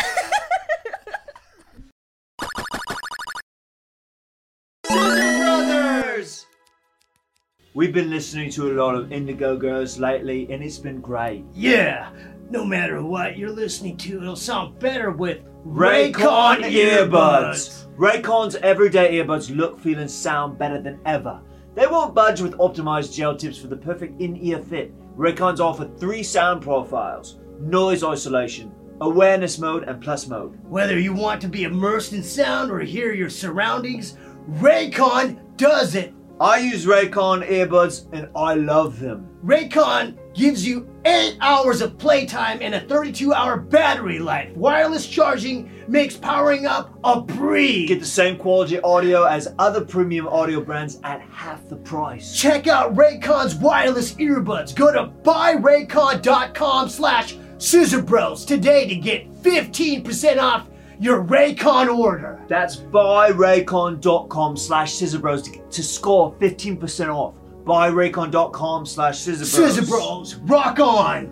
Brothers! We've been listening to a lot of Indigo Girls lately, and it's been great. Yeah, no matter what you're listening to, it'll sound better with Raycon earbuds. Raycon's everyday earbuds look, feel, and sound better than ever. They won't budge with optimized gel tips for the perfect in-ear fit. Raycons offer three sound profiles: noise isolation, awareness mode, and plus mode. Whether you want to be immersed in sound or hear your surroundings, Raycon does it. I use Raycon earbuds, and I love them. Raycon gives you eight hours of playtime and a thirty-two hour battery life. Wireless charging makes powering up a breeze. Get the same quality audio as other premium audio brands at half the price. Check out Raycon's wireless earbuds. Go to buy raycon dot com slash scissor bros today to get fifteen percent off your Raycon order. That's buy raycon dot com slash scissorbros to, to score fifteen percent off. buy raycon dot com slash scissorbros. Scissor Bros, rock on!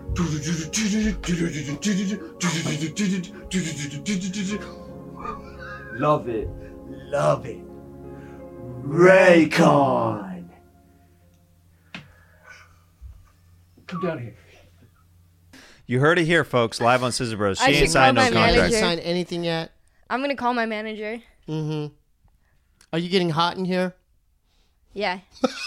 Love it. Love it. Raycon. Come down here. You heard it here, folks. Live on Scissor Bros. She I ain't should signed call no my You haven't contracts. manager. signed anything yet? I'm gonna call my manager. Mm-hmm. Are you getting hot in here? Yeah.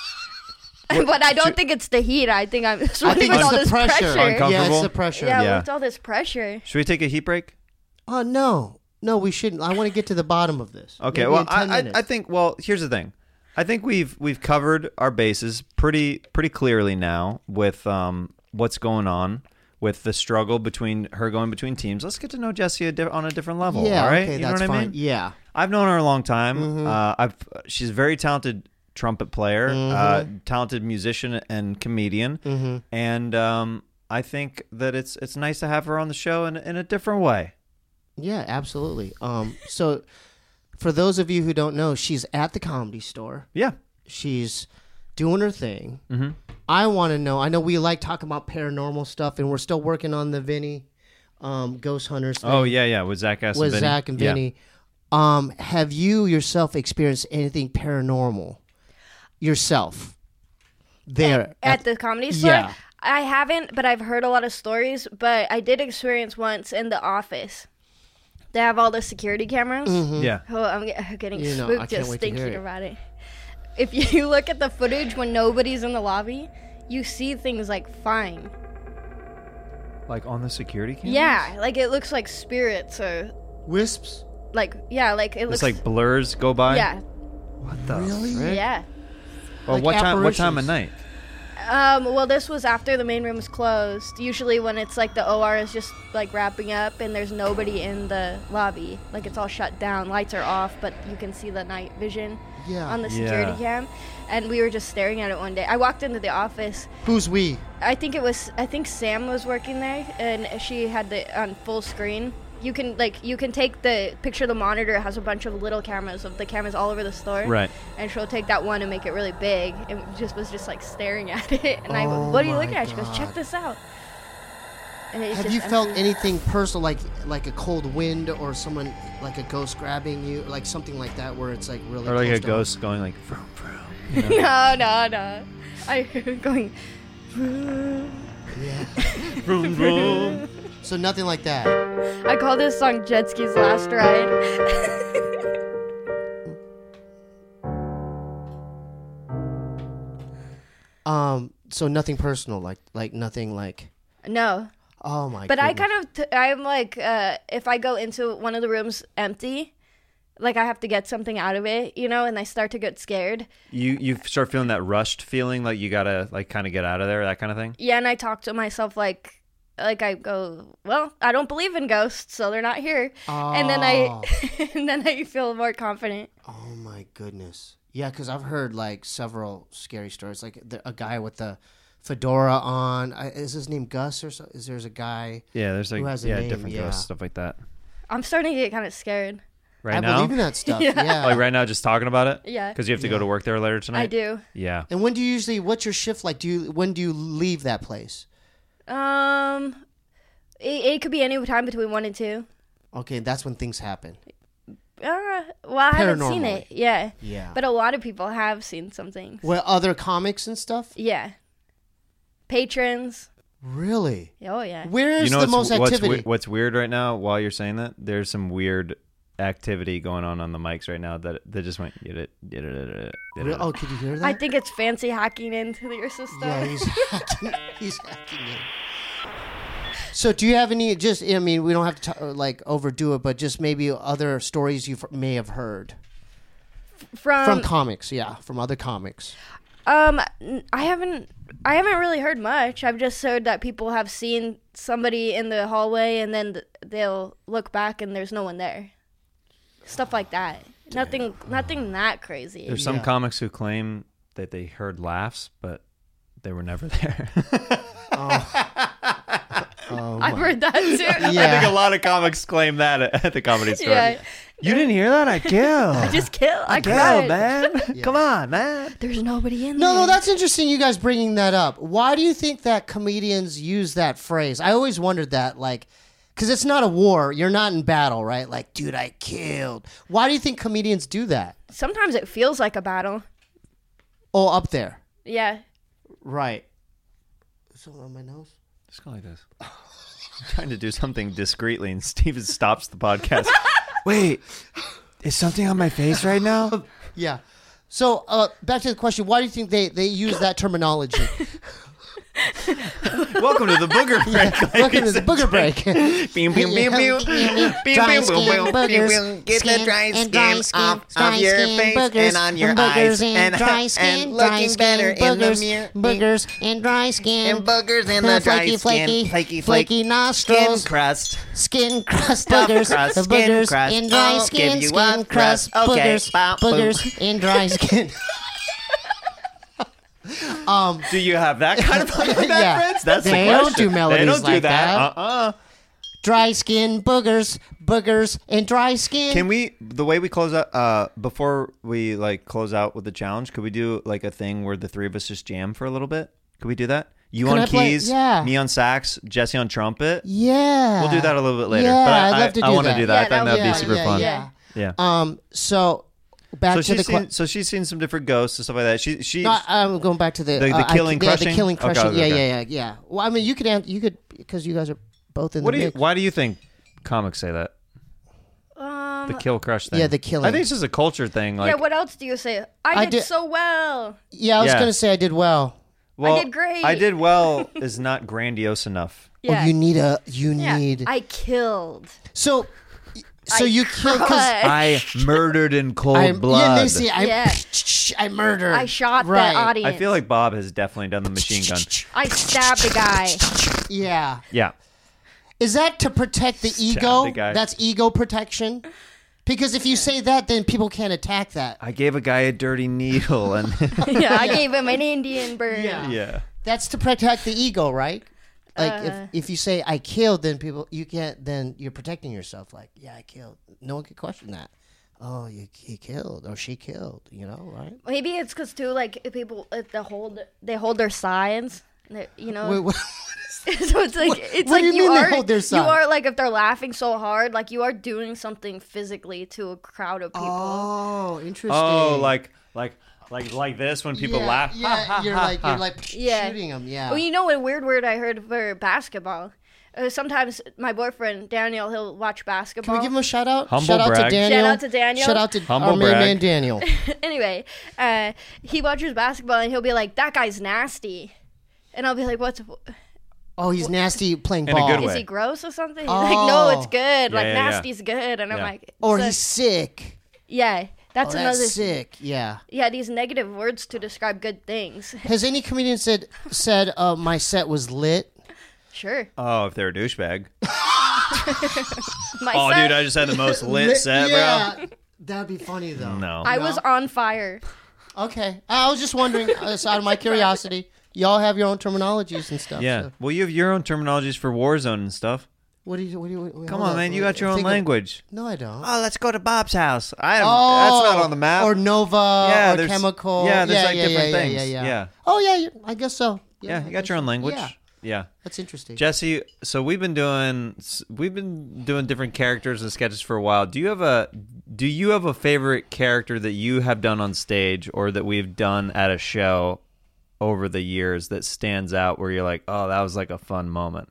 But I don't think it's the heat. I think I'm sweating think with it's all the this pressure. pressure. Uncomfortable. Yeah, it's the pressure. Yeah, Yeah. with all this pressure. Should we take a heat break? Oh, no. No, we shouldn't. I want to get to the bottom of this. Okay. Maybe well, in ten I, I minutes. I think. Well, here's the thing. I think we've we've covered our bases pretty pretty clearly now with um what's going on with the struggle between her going between teams. Let's get to know Jessie a di- on a different level. Yeah, all right. okay, you know that's what I fine. mean? Yeah. I've known her a long time. Mm-hmm. Uh, I've she's a very talented trumpet player, uh, Mm-hmm. talented musician and comedian, Mm-hmm. and um, I think that it's it's nice to have her on the show in in a different way. Yeah, absolutely. Um, so, for those of you who don't know, she's at the Comedy Store. Yeah. She's doing her thing. Mm-hmm. I want to know. I know we like talking about paranormal stuff, and we're still working on the Vinny um, Ghost Hunters thing Oh yeah, yeah. With Zach S. with and Vinny. Zach and Yeah. Vinny. Um, have you yourself experienced anything paranormal yourself there At the comedy store? Yeah. I haven't, but I've heard a lot of stories. But I did experience once in the office. They have all the security cameras. Yeah. Oh, I'm get- I'm getting You know, I spooked can't just wait to hear thinking it. about it. If you look at the footage when nobody's in the lobby, you see things like fine. Like on the security camera. Yeah, like it looks like spirits or Wisps? like yeah, like it looks It's like blurs go by. yeah, What the? Really? frick? yeah. Well, Like what time? What time of apparitions. night? Um, well, this was after the main room was closed. Usually, when it's like the O R is just like wrapping up and there's nobody in the lobby, like it's all shut down, lights are off, but you can see the night vision Yeah. on the security Yeah. cam. And we were just staring at it one day. I walked into the office. Who's we? I think it was. I think Sam was working there, and she had the on full screen. You can like you can take the picture of the monitor. It has a bunch of little cameras of the cameras all over the store. Right. And she'll take that one and make it really big. And just was just like staring at it. And I, Oh what are you my looking at? She goes, check God. this out. And it's Have just you felt empty. anything personal, like like a cold wind or someone like a ghost grabbing you, like something like that, where it's like really Or like close a to ghost going like vroom, vroom. No, no, no. I going. home? Yeah. vroom, vroom. So nothing like that. I call this song Jet Ski's Last Ride. Um. So nothing personal, like like nothing like. No. Oh my. But I goodness. kind of, t- I'm like, uh, if I go into one of the rooms empty, like I have to get something out of it, you know, and I start to get scared. You you start feeling that rushed feeling, like you gotta like kind of get out of there, that kind of thing. Yeah, and I talk to myself like, like I go, well, I don't believe in ghosts, so they're not here. Oh. And then I, and then I feel more confident. Oh my goodness. Yeah, because I've heard like several scary stories. Like the, a guy with the fedora on. I, is his name Gus or so? Is there's a guy? Yeah, there's like Who has a yeah name, different yeah. ghosts, stuff like that. I'm starting to get kind of scared. Right I now, believe in that stuff. yeah. Yeah. like right now, just talking about it. Yeah. Because you have to go Yeah. to work there later tonight. I do. Yeah. And when do you usually? What's your shift like? Do you when do you leave that place? Um, it, it could be any time between one and two. Okay, that's when things happen. Uh, well, I haven't seen Paranormally. it. Yeah. Yeah. But a lot of people have seen some things. Well, other comics and stuff. Yeah. Patrons. Really? Oh, yeah. Where's You know the what's, most what's, activity? we- what's weird right now? While you're saying that, there's some weird activity going on on the mics right now that that just went. Get it, get it, get it, get Re- it. oh, could you hear that? I think it's fancy hacking into your system. Yeah, he's hacking. He's hacking in. So, do you have any? Just, I mean, we don't have to t- like overdo it, but just maybe other stories you may have heard From, from comics. Yeah, from other comics. um, n- I haven't, I haven't really heard much. I've just heard that people have seen somebody in the hallway and then th- they'll look back and there's no one there. Stuff like that. Nothing, nothing that crazy. There's some Yeah. comics who claim that they heard laughs, but they were never there. Oh, I've heard that too. I Yeah. think a lot of comics claim that at, at the comedy store. Yeah. You didn't hear that? I killed. I just killed. I killed, cried. man. Come on, man. There's nobody in No, there. no, that's interesting. You guys bringing that up. Why do you think that comedians use that phrase? I always wondered that, like, because it's not a war. You're not in battle, right? Like, dude, I killed. Why do you think comedians do that? Sometimes it feels like a battle. Oh, up there, Yeah. right? Something on my nose. Just go like this. I'm trying to do something discreetly, and Steven stops the podcast. Wait, is something on my face right now? Yeah. So, uh, back to the question. Why do you think they, they use that terminology? Welcome to the booger break. Welcome to the booger break. Beam, beam, beam, beam. Dry skin, boogers, Get the skin dry and dry skin skin, off dry of your skin, face boogers, and on your and boogers eyes and and- dry skin, and dry looking skin, better in the boogers, mirror. boogers and dry skin, And boogers in the dry flaky, skin, flaky, flaky, flaky Skin nostrils, crust. skin crust, Puff boogers, crust, the skin boogers crust. in dry I'll skin, give you skin a crust, crust. Okay, boogers, bop, boogers in dry skin. um, Do you have that kind of like that, Yeah. friends? That's They the don't question. do melodies They don't do like that. that. Uh-uh. dry skin, boogers, boogers and dry skin. Can we, the way we close out, uh, before we like close out with the challenge, could we do like a thing where the three of us just jam for a little bit? Could we do that? You Can on I play- keys, yeah. me on sax, Jesse on trumpet. Yeah. We'll do that a little bit later. Yeah, but I, I'd love to I, do want to that. do that. Yeah, I think that that'd would be be super yeah, fun. yeah. Yeah. Um. So back So to the she's que- seen, so she's seen some different ghosts and stuff like that. She she No, I'm going back to the The- the uh, I- killing, yeah, crushing? the killing, Okay, crushing. okay, yeah, okay. yeah, yeah, yeah. Well, I mean, you could answer, you could because you guys are both in what the do you? mix. Why do you think comics say that? Um, The kill crush thing. Yeah, the killing. I think it's just a culture thing. Like, yeah, what else do you say? I, I did, did- so well. Yeah, I was Yeah. gonna say I did well. well, did great. I did well is not grandiose enough. Yeah. Oh, you need a you yeah. need I killed. so so I you killed because cried. I murdered in cold I'm blood. yeah, they see, I Yeah. I murdered. I shot right. the audience. I feel like Bob has definitely done the machine gun. I stabbed a guy. Yeah. Yeah. Is that to protect the Stab ego? the guy. That's ego protection. Because if you say that, then people can't attack that. I gave a guy a dirty needle and yeah, I gave him an Indian burn. Yeah. yeah. That's to protect the ego, right? Like Uh. if if you say I killed, then people you can't. Then you're protecting yourself. Like yeah, I killed. No one can question that. Oh, you he killed or she killed. You know, right? Maybe it's because too, like if people if they hold they hold their sides. They- You know, Wait, what? so it's like What- it's what like do you mean they are hold their you side? are like if they're laughing so hard, like you are doing something physically to a crowd of people. Oh, interesting. Oh, like like like like this when people yeah, laugh. Yeah, you're like you're like Yeah. shooting them. Yeah. Well, you know what weird word I heard for basketball? Uh, sometimes my boyfriend Daniel, he'll watch basketball. Can we give him a shout out? Humble shout out brag. to Daniel. Shout out to Daniel. Shout out to Humble our main brag. man Daniel. Anyway, uh, he watches basketball and he'll be like, "That guy's nasty," and I'll be like, "What's? Oh, he's nasty playing In a ball. good Is way. he gross or something?" He's like, "No, it's good. Yeah, like yeah, yeah. nasty's good," and I'm Yeah. like, Or so- he's sick. Yeah, that's Oh, another. that's sick. Yeah. Yeah, these negative words to describe good things. Has any comedian said said uh, my set was lit? Sure. Oh, if they're a douchebag. My Oh, set, dude, I just had the most lit set, yeah. That'd be funny though. bro. No. I was on fire. Okay. I was just wondering, uh, out of my curiosity, y'all have your own terminologies and stuff. Yeah. so- Well, you have your own terminologies for Warzone and stuff. What do you? What do you? Wait, Come hold on, up, man. You wait, got your own think of- language. No, I don't. Oh, let's go to Bob's house. I am, Oh, that's not on the map. Or Nova, Yeah, or there's- chemical. yeah, there's, like, yeah, different yeah, things. Yeah, yeah, Yeah. Oh yeah, you- I guess so. yeah, I you got guess your own so. language. Yeah, Yeah. that's interesting. Jesse, so we've been doing we've been doing different characters and sketches for a while. Do you have a do you have a favorite character that you have done on stage or that we've done at a show over the years that stands out where you're like, "Oh, that was like a fun moment."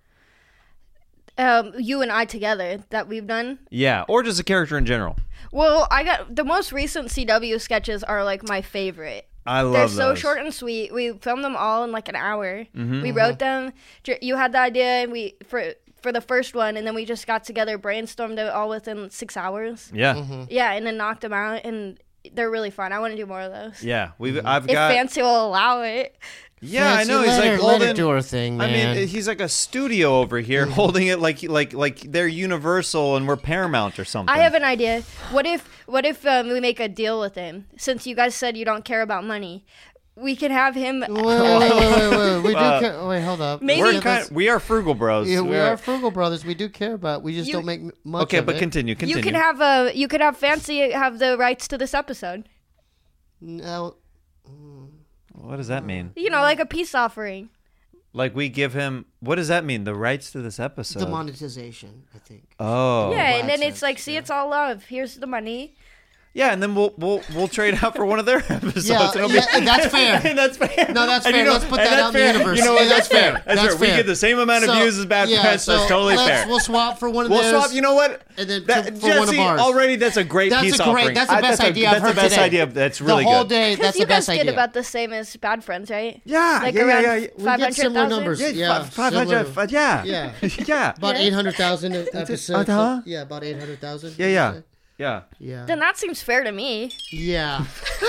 Um, you and I together that we've done. Yeah, or just a character in general. Well, I got the most recent C W sketches are like my favorite. I love They're so those. short and sweet. We filmed them all in like an hour. Mm-hmm. We wrote them. J- You had the idea, and we for for the first one, and then we just got together, brainstormed it all within six hours. Yeah. Mm-hmm. Yeah, and then knocked them out, and they're really fun. I want to do more of those. Yeah, we've I've If got Fancy will allow it. Yeah, I Fancy, know he's let like her, holding let her do her thing, I man. mean, he's like a studio over here, holding it like like like they're Universal and we're Paramount or something. I have an idea. What if what if um, we make a deal with him? Since you guys said you don't care about money, we can have him. wait, wait, wait, wait, wait, wait. We do. Uh, Care, wait, hold up. maybe- We're Let's- kind we are frugal bros. yeah, we We're- are frugal brothers. We do care about. We just You- don't make m- much. Okay, of but it. continue, continue. You can have a. You could have Fancy have the rights to this episode. No, What does that mean? You know, like a peace offering. Like we give him what does that mean? The rights to this episode. the monetization. I think. Oh. Yeah, well, and then that's it's it, like, see, it's all love. Here's the money. Yeah, and then we'll we'll we'll trade out for one of their episodes. Yeah, and it'll yeah, that's fair. and that's fair. No, that's And fair. you know- Let's put and that that's out in the fair. universe. You know what? Yeah, that's that's fair. fair. That's, That's fair. We fair. get the same amount of So, views as Bad yeah, Press. so that's totally let's- fair. We'll swap for one of We'll theirs. swap. You know what? And then That- to- for one of Jesse, ours. already that's a great That's peace a great- offering. that's the I- best a- idea I've That's the heard best today. idea. That's really the whole good. day. Because That's you the best guys idea. get about the same as Bad Friends, right? Yeah, Like yeah, yeah, around yeah, yeah. We five get hundred similar thousand? numbers. Yeah, Yeah, five- five hundred. similar. Yeah, Yeah. yeah, About Yeah. eight hundred thousand episodes. Uh-huh. Yeah, about eight hundred thousand. yeah, yeah, yeah. Yeah. Then that seems fair to me. Yeah.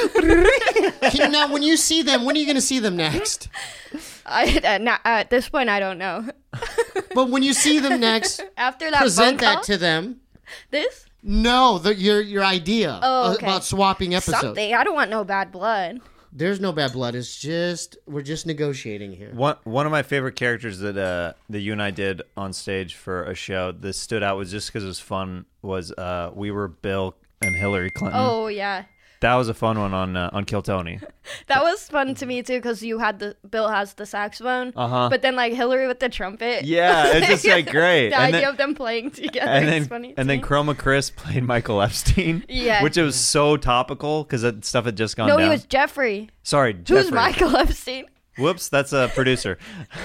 Can- now, when you see them, when are you going to see them next? I, uh, not, uh, at this point, I don't know. But when you see them next, After that present phone call, that to them. this No, the, your your idea Oh, uh, okay. about swapping episodes. something. I don't want no bad blood. There's no bad blood. It's just we're just negotiating here. One one of my favorite characters that uh that you and I did on stage for a show that stood out was just because it was fun. Was uh we were Bill and Hillary Clinton. Oh yeah, That was a fun one on uh, on Kill Tony. that was fun to me too because you had the Bill has the saxophone, Uh-huh. but then like Hillary with the trumpet. Yeah, it's just like great. The And idea then- of them playing together and is then funny. and to then me. Chroma Chris played Michael Epstein. Yeah. which was so topical because that stuff had just gone no, down. he was Jeffrey. Sorry, Who's Jeffrey. Michael Epstein? Whoops, that's a producer.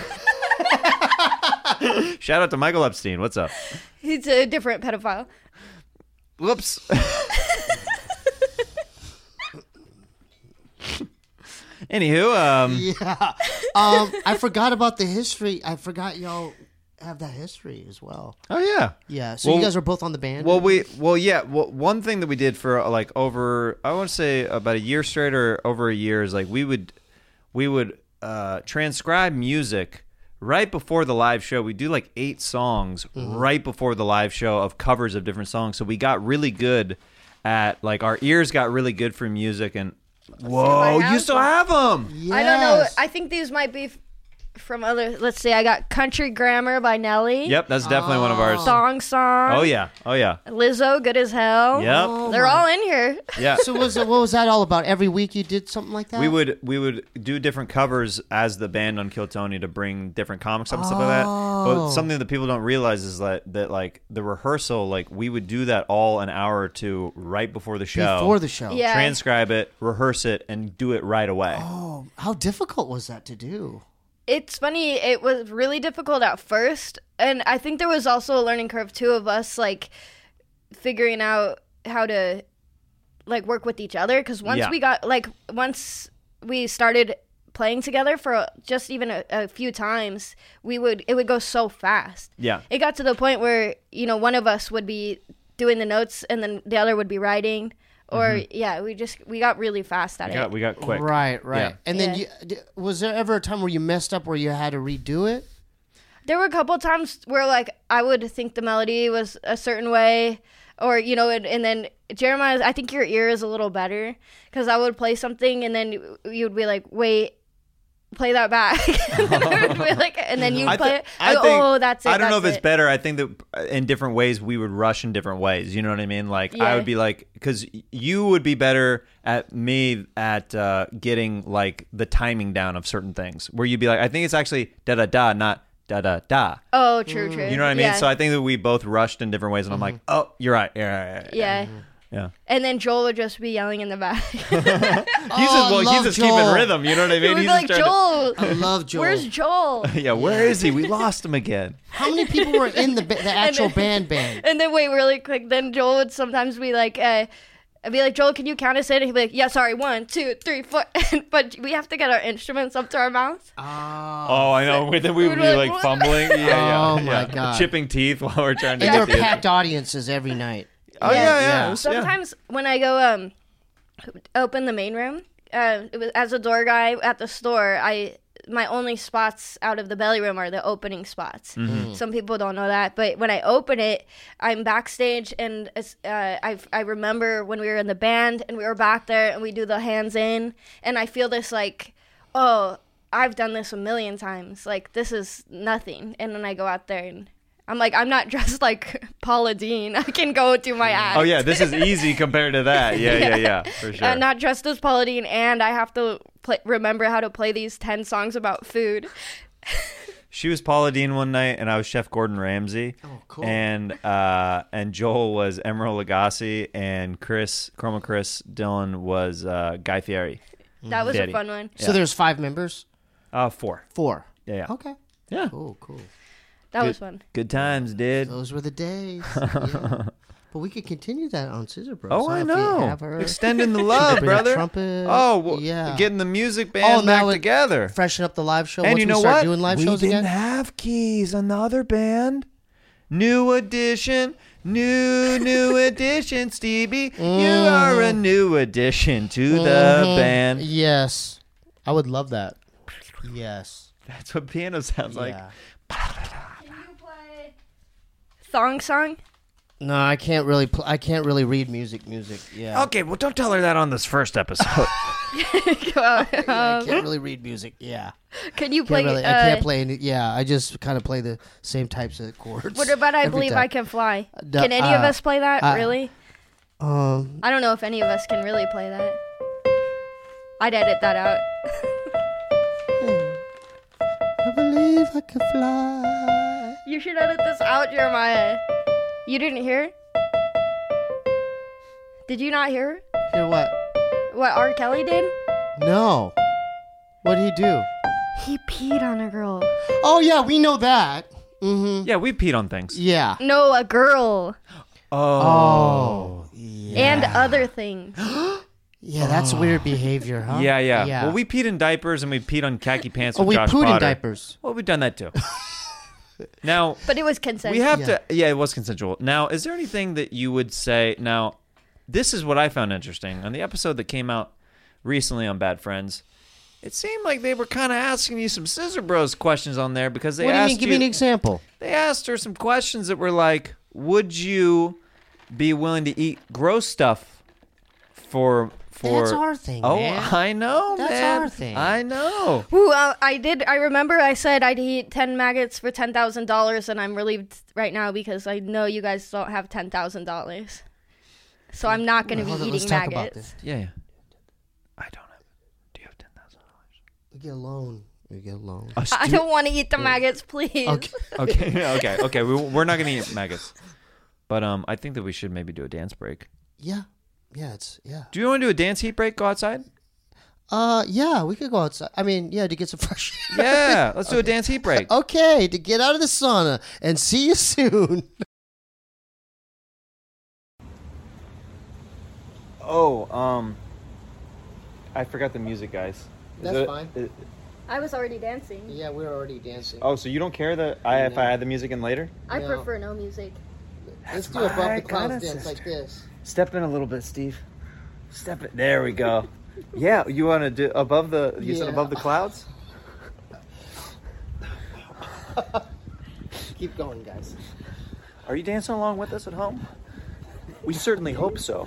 Shout out to Michael Epstein. What's up? He's a different pedophile. Whoops. Anywho, um, Yeah. Um, I forgot about the history. I forgot y'all have that history as well. oh yeah. Yeah. So Well- you guys are both on the band. Well, we well yeah. Well, one thing that we did for uh, like over I want to say about a year straight or over a year is like we would we would uh, transcribe music right before the live show. We do like eight songs right before the live show of covers of different songs. So we got really good at like our ears got really good for music and. Whoa! have You still them. have them? I don't know. Yes. I think these might be f- from other. Let's see. I got Country Grammar by Nelly. Yep, that's definitely one of ours. Song Song. Oh yeah, oh yeah, Lizzo, Good as Hell. yep, Oh, They're my- all in here. yeah. So was it, what was that all about? Every week you did something like that? We would we would do different covers as the band on Kill Tony to bring different comics up and stuff like that. But Oh. something that people don't realize is that that like the rehearsal, like we would do that all an hour or two right before the show. before the show. Yeah. Transcribe it, rehearse it, and do it right away. Oh, how difficult was that to do? It's funny. It was really difficult at first, and I think there was also a learning curve too of us like figuring out how to like work with each other. Because once Yeah. we got like once we started playing together for just even a, a few times, we would it would go so fast. Yeah. It got to the point where you know one of us would be doing the notes and then the other would be writing, or Mm-hmm. yeah, we just we got really fast at We it. got we got quick. Right, right. Yeah. And then Yeah. you, d- was there ever a time where you messed up where you had to redo it? There were a couple times where like I would think the melody was a certain way, or you know, and, and then Jeremiah, I think your ear is a little better because I would play something and then you would be like, wait, play that back, and then, I would be like, and then you'd I play thi- it. I I go, think- oh, that's it. I don't know if that's it's it." better. I think that in different ways we would rush in different ways. You know what I mean? Like I Yeah. would be like, because you would be better at me at uh, getting like the timing down of certain things. Where you'd be like, I think it's actually da da da, not da da da. Oh, true, true. You know what I mean? Yeah. So I think that we both rushed in different ways, and I'm like, oh, you're right. Yeah, yeah, yeah. yeah. yeah. And then Joel would just be yelling in the back. He's Oh, just I well, he's love just Joel. keeping rhythm. You know what I he mean? would be He's like, just trying Joel, I love Joel. where's Joel? to, yeah, where is he? We lost him again. How many people were in the ba- the actual band band? And then wait, really quick. Then Joel would sometimes be like, uh, I'd be like, Joel, can you count us in? And he'd be like, yeah, sorry, one, two, three, four. But we have to get our instruments up to our mouth. Oh, I know. Then we would be like What? fumbling. Yeah, yeah. Oh, my yeah. God. Chipping teeth while we're trying to And get there were the packed audiences every night. Oh yeah, yeah. Yeah. it was- yeah. Sometimes when I go um open the main room, uh, it was, as a door guy at the store, I my only spots out of the belly room are the opening spots. Mm-hmm. Some people don't know that, but when I open it, I'm backstage, and it's, uh, I I remember when we were in the band and we were back there and we do the hands in, and I feel this like, oh, I've done this a million times. Like this is nothing, and then I go out there and. I'm like, I'm not dressed like Paula Dean. I can go do my act. Oh yeah, this is easy compared to that. Yeah, yeah, yeah, for sure. I'm not dressed as Paula Dean, and I have to play, remember how to play these ten songs about food. She was Paula Dean one night, and I was Chef Gordon Ramsay. Oh, cool. And uh, and Joel was Emeril Lagasse, and Chris Chroma Chris Dylan was uh, Guy Fieri. That was Daddy. a fun one. So there's five members? Uh, four. Four. Yeah, yeah. Okay. Yeah. Cool, cool. That was fun. Good times, dude. Those were the days. Yeah. But we could continue that on Scissor Bros. Oh, huh, I if you know. have her. Extending the love, bring a brother. trumpet. Oh, well, Yeah. Getting the music Oh, band now back it- together. Freshen up the live show. And once you we know start what? doing live we shows didn't again. have keys on the other band. New addition, new new addition, Stevie. You are a new addition to the Mhm. band. Yes. I would love that. Yes. That's what piano sounds like. Yeah. Can you play Thong Song? No, I can't really. Pl- I can't really read music. Music. Yeah. Okay, well, don't tell her that on this first episode. Yeah, I can't really read music. Yeah. Can you Can't play? really, I uh, can't play any. Yeah, I just kind of play the same types of chords. What about I every Believe time. I Can Fly? the- Can any of uh, us play that? uh, really? Um. I don't know if any of us can really play that. I'd edit that out. I believe I can fly. You should edit this out, Jeremiah. You didn't hear? Did you not hear Hear what? what R. Kelly did? No. What did he do? He peed on a girl. Oh yeah, we know that. Mm-hmm. yeah, we peed on things. Yeah. No, a girl. Oh. Yeah. And other things. Yeah, that's weird behavior, huh? Yeah, yeah, Yeah. Well, we peed in diapers and we peed on khaki pants Oh, with we Josh pooed in Potter. diapers. Well, we've done that too. Now, But it was consensual. we have Yeah. to. Yeah, it was consensual. Now, is there anything that you would say? Now, this is what I found interesting on the episode that came out recently on Bad Friends. It seemed like they were kind of asking you some Scissor Bros questions on there because they What do you asked mean? Give me an example. they asked her some questions that were like, would you be willing to eat gross stuff for for That's our thing, Oh, man. I know, That's man. our thing. I know. Ooh, uh, I did. I remember I said I'd eat ten maggots for ten thousand dollars, and I'm relieved right now because I know you guys don't have ten thousand dollars. So I'm not going to Hold be on, let's eating talk about maggots. this. Yeah, yeah. I don't have. Do you have ten thousand dollars? We get a loan. We get a loan. I don't want to eat the maggots, please. Okay. Okay, okay, okay. We, we're not gonna eat maggots, but um, I think that we should maybe do a dance break. Yeah. Yeah. It's yeah. Do you want to do a dance heat break? Go outside. Uh. Yeah. We could go outside. I mean, yeah, to get some fresh air. Yeah, let's do a dance heat break. Okay, to get out of the sauna and see you soon. Oh, um, I forgot the music, guys. Is That's it- fine. it- I was already dancing. Yeah, we're already dancing. oh, so you don't care that I if I No. add the music in later? I No. prefer no music. Let's do a bump my the clouds kinda dance sister. like this. Step in a little bit, Steve. Step it. There we go. Yeah, you want to do above the, you said Yeah. above the clouds? Keep going, guys. Are you dancing along with us at home? We certainly hope so.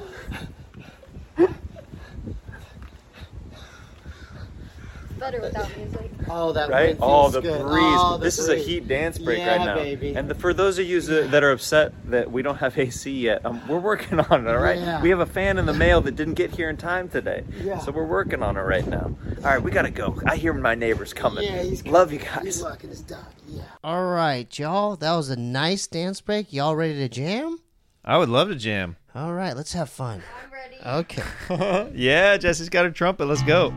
Better without music. Oh, that Right? wind Oh, feels the good. breeze. Oh, the this is a breeze. heat dance break Yeah, right now. baby. And the, for those of you that that are upset that we don't have A C yet, um, we're working on it, all right? Yeah. We have a fan in the mail that didn't get here in time today. Yeah. So we're working on it right now. All right, we got to go. I hear my neighbors coming. Yeah, he's Love you He's guys. walking his dog. Yeah. All right, y'all. That was a nice dance break. Y'all ready to jam? I would love to jam. All right, let's have fun. I'm ready. Okay. Yeah, Jesse's got her trumpet. Let's go.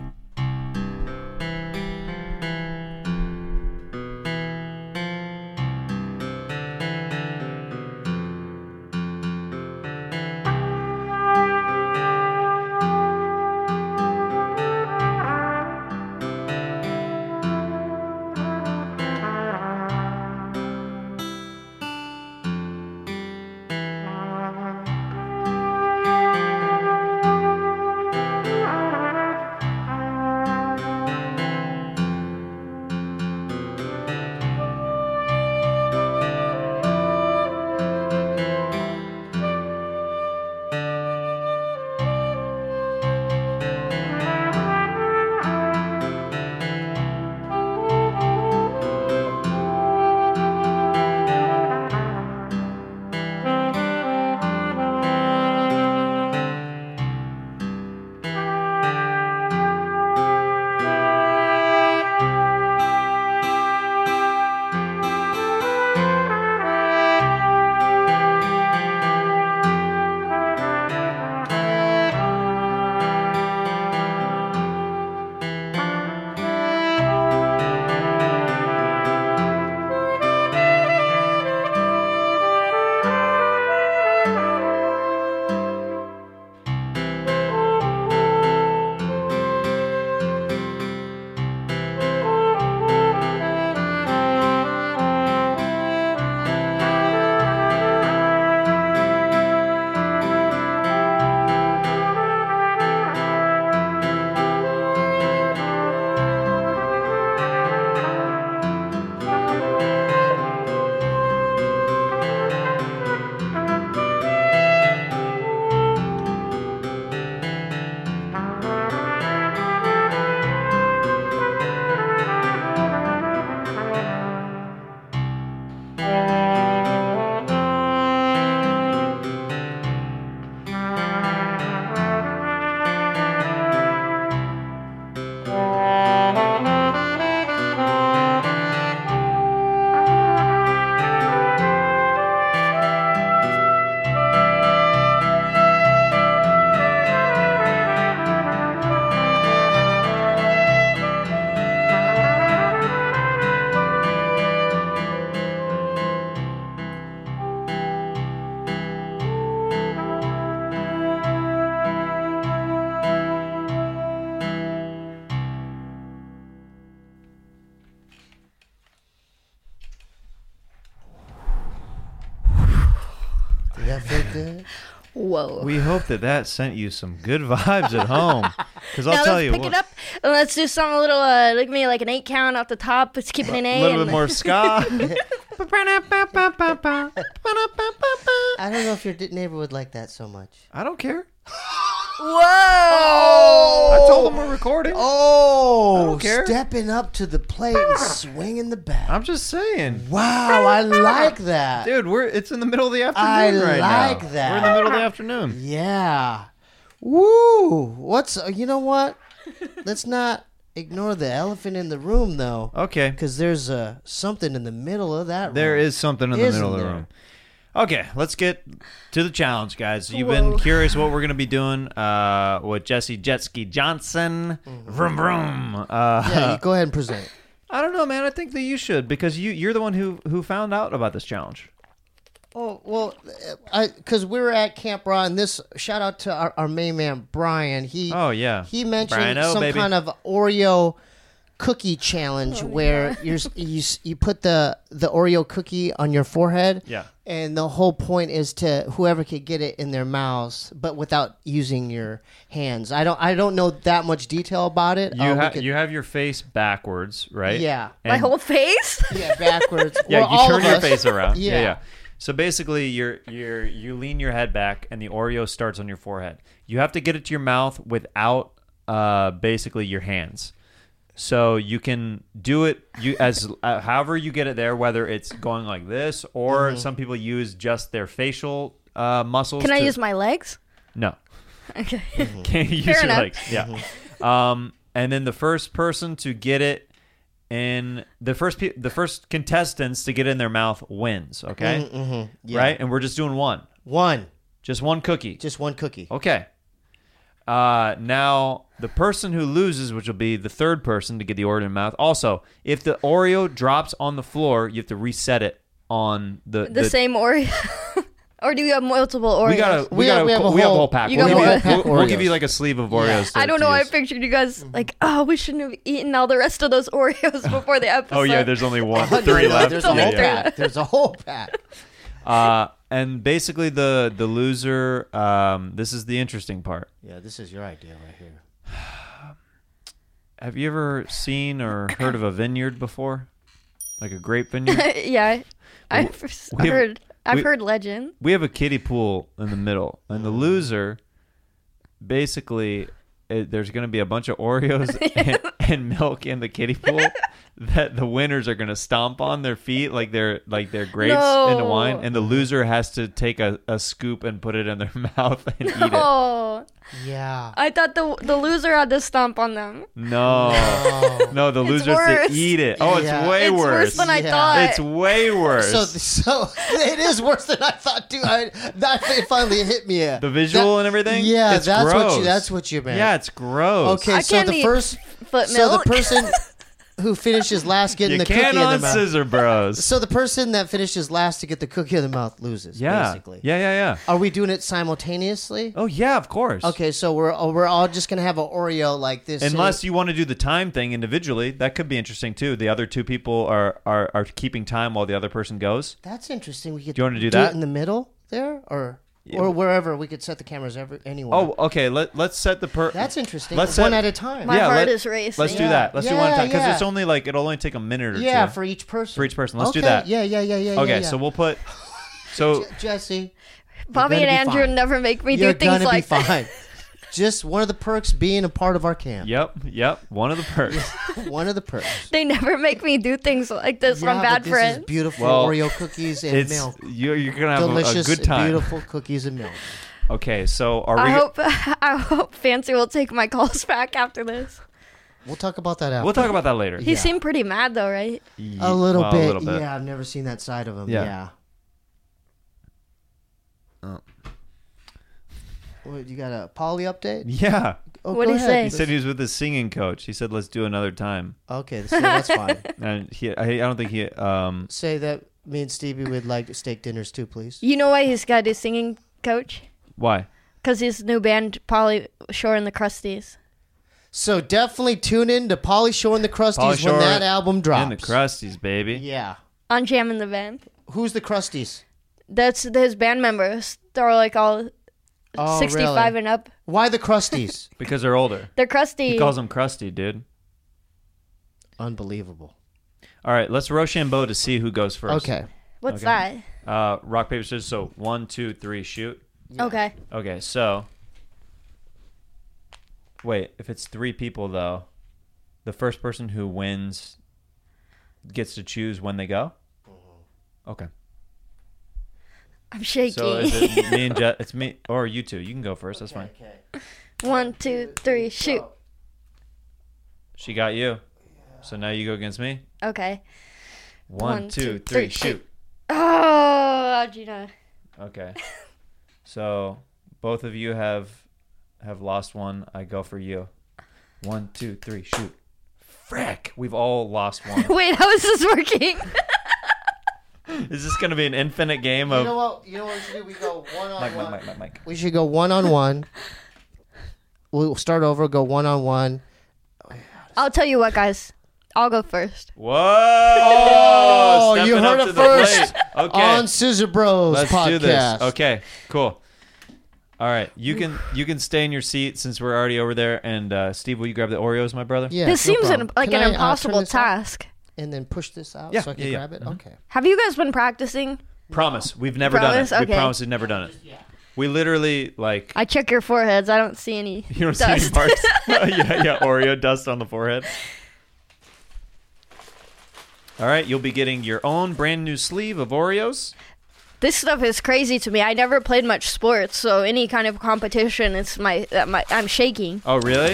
Did that feel good? Whoa. We hope that that sent you some good vibes at home. Because I'll now tell let's you pick what, it up and let's do some a little, uh, like me, like an eight count off the top. Let's keep it an a A. little and bit more ska. I don't know if your di- neighbor would like that so much. I don't care. Whoa! I told them we're recording. Oh, I don't care. Stepping up to the plate and swinging the bat. I'm just saying. Wow, I like that. Dude, we're it's in the middle of the afternoon I right now. like that. We're in the middle of the afternoon. Yeah. Woo! What's uh, you know what? Let's not ignore the elephant in the room though, Okay. because there's uh, something in the middle of that. There room. is something in the Isn't middle of the there? room. Okay, let's get to the challenge, guys. You've been curious what we're going to be doing uh, with Jesse Jetski Johnson. Vroom, vroom. Uh, Yeah, you go ahead and present it. I don't know, man. I think that you should because you, you're the one who, who found out about this challenge. Oh well, I because we were at Camp Raw, and this shout out to our, our main man Brian. He Oh, yeah. he mentioned Brian-o, some baby. kind of Oreo cookie challenge where you're s- you s- you put the the Oreo cookie on your forehead. Yeah. And the whole point is to whoever could get it in their mouths, but without using your hands. I don't I don't know that much detail about it. You Uh, we have could- you have your face backwards, right? Yeah. My And- whole face? yeah backwards. Yeah, Well, you all turn of your us. face around. Yeah. Yeah. yeah, So basically, you're you're you lean your head back, and the Oreo starts on your forehead. You have to get it to your mouth without uh, basically your hands. So you can do it you as uh, however you get it there, whether it's going like this or Mm-hmm. some people use just their facial uh, muscles. Can I to- use my legs? No. Okay. Can't use Fair your enough. legs. Yeah. Um, and then the first person to get it in the first pe- the first contestants to get it in their mouth wins. Okay. Mhm. Yeah. Right. And we're just doing one, One. just one cookie. Just one cookie. Okay. Uh, now the person who loses, which will be the third person to get the Oreo in their mouth. Also, if the Oreo drops on the floor, you have to reset it on the The, same Oreo? Or do you have multiple Oreos? We got a we, We got have- a, we have a we have a whole- whole pack. You We'll got give, one you, pack we'll, we'll give Oreos. you like a sleeve of Oreos. to- I don't to know. I use. pictured you guys like, oh, we shouldn't have eaten all the rest of those Oreos before the episode. Oh yeah, there's only one, No, three no, left. There's Yeah, a whole yeah. pack. There's a whole pack. Uh, and basically the the loser. Um, this is the interesting part. Yeah, this is your idea right here. Have you ever seen or heard of a vineyard before? Like a grape vineyard? yeah, I've we have- heard. I've we- heard legend. We have a kiddie pool in the middle, and the loser, basically, it, there's going to be a bunch of Oreos and, and milk in the kiddie pool that the winners are going to stomp on their feet like they're like they're grapes No. in the wine, and the loser has to take a, a scoop and put it in their mouth and eat it. Oh, Yeah. I thought the the loser had to stomp on them. No, Oh. no, the loser has worse. to eat it. Oh, it's Yeah. way It's worse worse. than I Yeah. thought. It's way worse. So, so it is worse than I thought, too. I, that it finally hit me. the visual That- and everything. Yeah, it's that's gross. what you. That's what you meant. Yeah, it's gross. Okay, I so can't the eat first, foot so milk. the person who finishes last getting you the cookie can't in the on mouth. Scissor Bros. So the person that finishes last to get the cookie in the mouth loses. Yeah. Basically. Yeah, yeah, yeah. Are we doing it simultaneously? Oh yeah, of course. Okay, so we're oh, we're all just gonna have an Oreo like this. Unless you want to do the time thing individually, that could be interesting too. The other two people are are, are keeping time while the other person goes. That's interesting. We could Do you wanna do it that? in the middle there, or or wherever we could set the cameras every anywhere. Oh, okay. Let let's set the per. that's interesting. let's One set- at a time. My yeah, heart let- is racing. Let's do Yeah. that. Let's do one Yeah, time because yeah. it's only like it'll only take a minute or yeah, two. for each person. For each person. Let's do Okay, that. Yeah, yeah, yeah, yeah. Okay, yeah, yeah. so we'll put. So J- Jesse, Bobby You're and gonna be Andrew fine. never make me you're do things gonna like be that. fine. Just one of the perks being a part of our camp. yep, yep. One of the perks. One of the perks. They never make me do things like this Yeah, on but Bad this Friends. is beautiful Well, Oreo cookies and it's milk. you're, you're gonna have a, a Delicious, good time. beautiful cookies and milk. Okay, so are we? I hope I hope Fancy will take my calls back after this. We'll talk about that after. We'll talk about that later. He Yeah. seemed pretty mad though, right? a little Well, bit. A little bit. Yeah, I've never seen that side of him. Yeah. Yeah. Oh. What, you got a poly update? Yeah. Oh, What'd go he ahead. say? He said he was with his singing coach. He said, "Let's do another time." Okay, so that's fine. And he, I, I don't think he. Um, Say that me and Stevie would like steak dinners too, please. You know why he's got his singing coach? why? Because his new band, Polly Shore and the Crusties. So definitely tune in to Polly Shore and the Crusties Pauly Shore when that album drops. And the Crusties, baby. Yeah. On Jam in the Band. Who's the Crusties? That's his band members. They're like all Oh, sixty-five really? and up. Why the Crusties? Because they're older. They're crusty. He calls them crusty, dude. Unbelievable. All right, let's Rochambeau to see who goes first. Okay. What's Okay. Uh, rock, paper, scissors. So one, two, three, shoot. that? Okay. Okay, so. Wait, if it's three people, though, the first person who wins gets to choose when they go? Okay. I'm shaky. So is it me and Jet? It's me or you two. You can go first. That's fine. Okay. One, two, three, shoot. She got you. So now you go against me. Okay. One, One, two, two, three, three, shoot. Oh, Gina. Okay. So both of you have have lost one. I go for you. One, two, three, shoot. Frick. We've all lost one. Wait, how is this working? Is this going to be an infinite game You of... know what? You know what we should do? We go one on Mike, one. Mike, Mike, Mike, Mike. We should go one on one. We'll start over. Go one on one. I'll tell you what, guys. I'll go first. Whoa! Oh, Stepping you heard up to it the first plate. Okay. on Scissor Bros Let's podcast. do this. Okay, cool. All right, you can you can stay in your seat since we're already over there. And uh, Steve, will you grab the Oreos, my brother? Yeah, This no seems problem. an, like Can an I, uh, turn impossible this off task. and then push this out Yeah, so I can yeah, yeah. grab it. Mhm. Okay. Have you guys been practicing? Promise, we've never Promise? done it. We Okay. promise we've never done it. We literally like I check your foreheads. I don't see any you don't dust. see any marks. yeah, yeah, Oreo dust on the forehead. All right, you'll be getting your own brand new sleeve of Oreos. This stuff is crazy to me. I never played much sports, so any kind of competition, it's my, uh, my I'm shaking. Oh, really?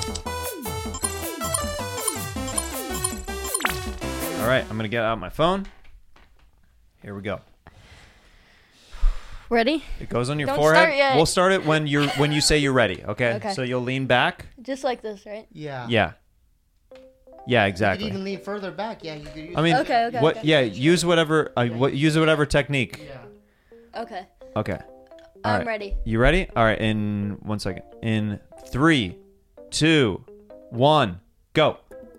All right, I'm gonna get out my phone. Here we go. Ready? It goes on your Don't forehead. start yet. We'll start it when you're when you say you're ready. Okay. Okay. So you'll lean back. Just like this, right? Yeah. Yeah. Yeah, You exactly. could even lean further back. Yeah, you could use I mean, Okay, okay, what? okay. Yeah, use whatever. Uh, what? Use whatever technique. Yeah. Okay. Okay. All I'm right. ready. You ready? All right. In one second. In three, two, one, go.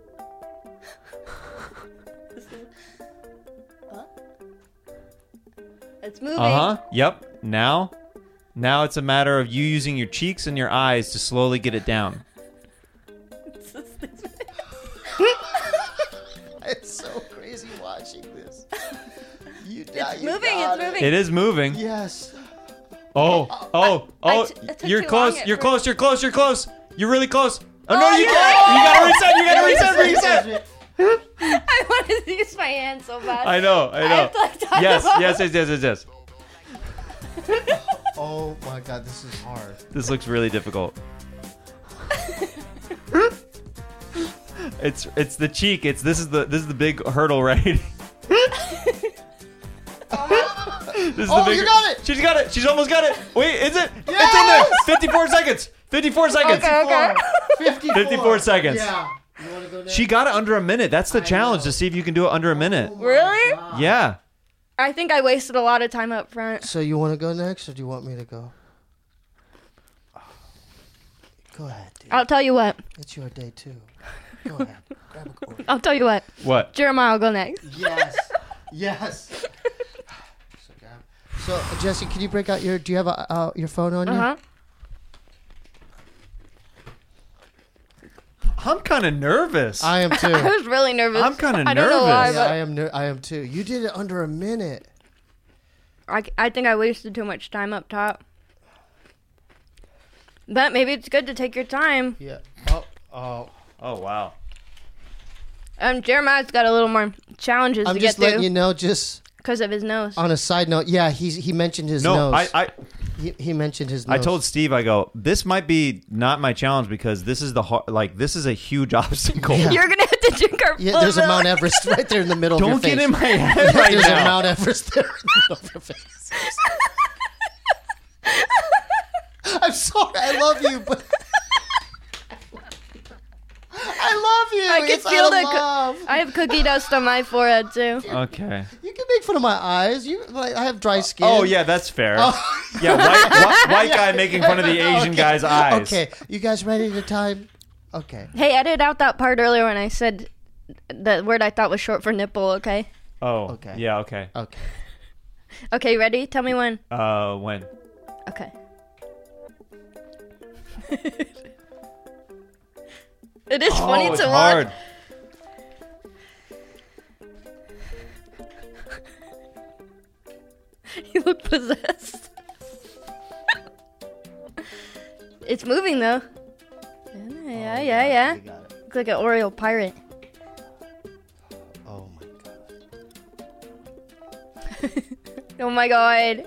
It's moving. Uh huh. Yep. Now, now it's a matter of you using your cheeks and your eyes to slowly get it down. It's so crazy watching this. You, It's you moving. got It's it. moving. It is moving. Yes. Oh, oh, I oh! t- I took You're too close. long at You're first. close. You're close. You're close. You're really close. Oh, Oh, no, you yeah. can't. You gotta reset. You gotta reset. Reset. I wanted to use my hand so bad. I know. I know. have to, like, talk yes, about- yes. Yes. Yes. Yes. Yes. Oh my God, this is hard. This looks really difficult. It's it's the cheek. It's this is the this is the big hurdle, right? This is Oh, the big, you got it! She's got it. She's almost got it. Wait, is it? It's in there. Yes! fifty-four seconds. fifty-four seconds. Okay, okay. fifty-four. fifty-four seconds. Yeah. You want to go next? She got it under a minute. That's the challenge, know. to see if you can do it under a minute. Really? Yeah. I think I wasted a lot of time up front. So you want to go next, or do you want me to go? Go ahead, dude. I'll tell you what. It's your day too. Go ahead. Grab a quarter. I'll tell you what. What? Jeremiah will go next. Yes. Yes. So, grab- so Jesse, can you break out your? Do you have a, uh, your phone on Uh you? huh. I'm kind of nervous. I am too. I was really nervous. I'm kinda I don't know why, nervous. Yeah, but I am. Ner- I am too. You did it under a minute. I, I think I wasted too much time up top. But maybe it's good to take your time. Yeah. Oh. Oh. oh wow. Um, Jeremiah's got a little more challenges I'm to just get letting through you know. Just because of his nose. on a side note, yeah, he's he mentioned his No, nose. I, I he, he mentioned his I nose. told Steve, I go, this might be not my challenge because this is the hard, like this is a huge obstacle. Yeah. You're gonna have to drink our Yeah, there's a full Mount milk. Everest right there in the middle of your Don't face. get in my head right There's a now. Mount Everest there in the middle of your face. I'm sorry, I love you, but I love you. I can it's feel out the of co- love. I have cookie dust on my forehead too. Okay. You can make fun of my eyes. You, like, I have dry skin. Oh yeah, that's fair. Oh. Yeah, white, white, white guy making fun of the Asian Okay. guy's eyes. Okay, you guys ready to time? Okay. Hey, edit out that part earlier when I said the word I thought was short for nipple. Okay. Oh. Okay. Yeah. Okay. Okay. Okay, ready? Tell me when. Uh, when? Okay. It is funny oh, it's to hard. watch. You look possessed. It's moving though. Yeah, yeah, yeah. You got it. Looks like an Oreo pirate. Oh my god. Oh my god.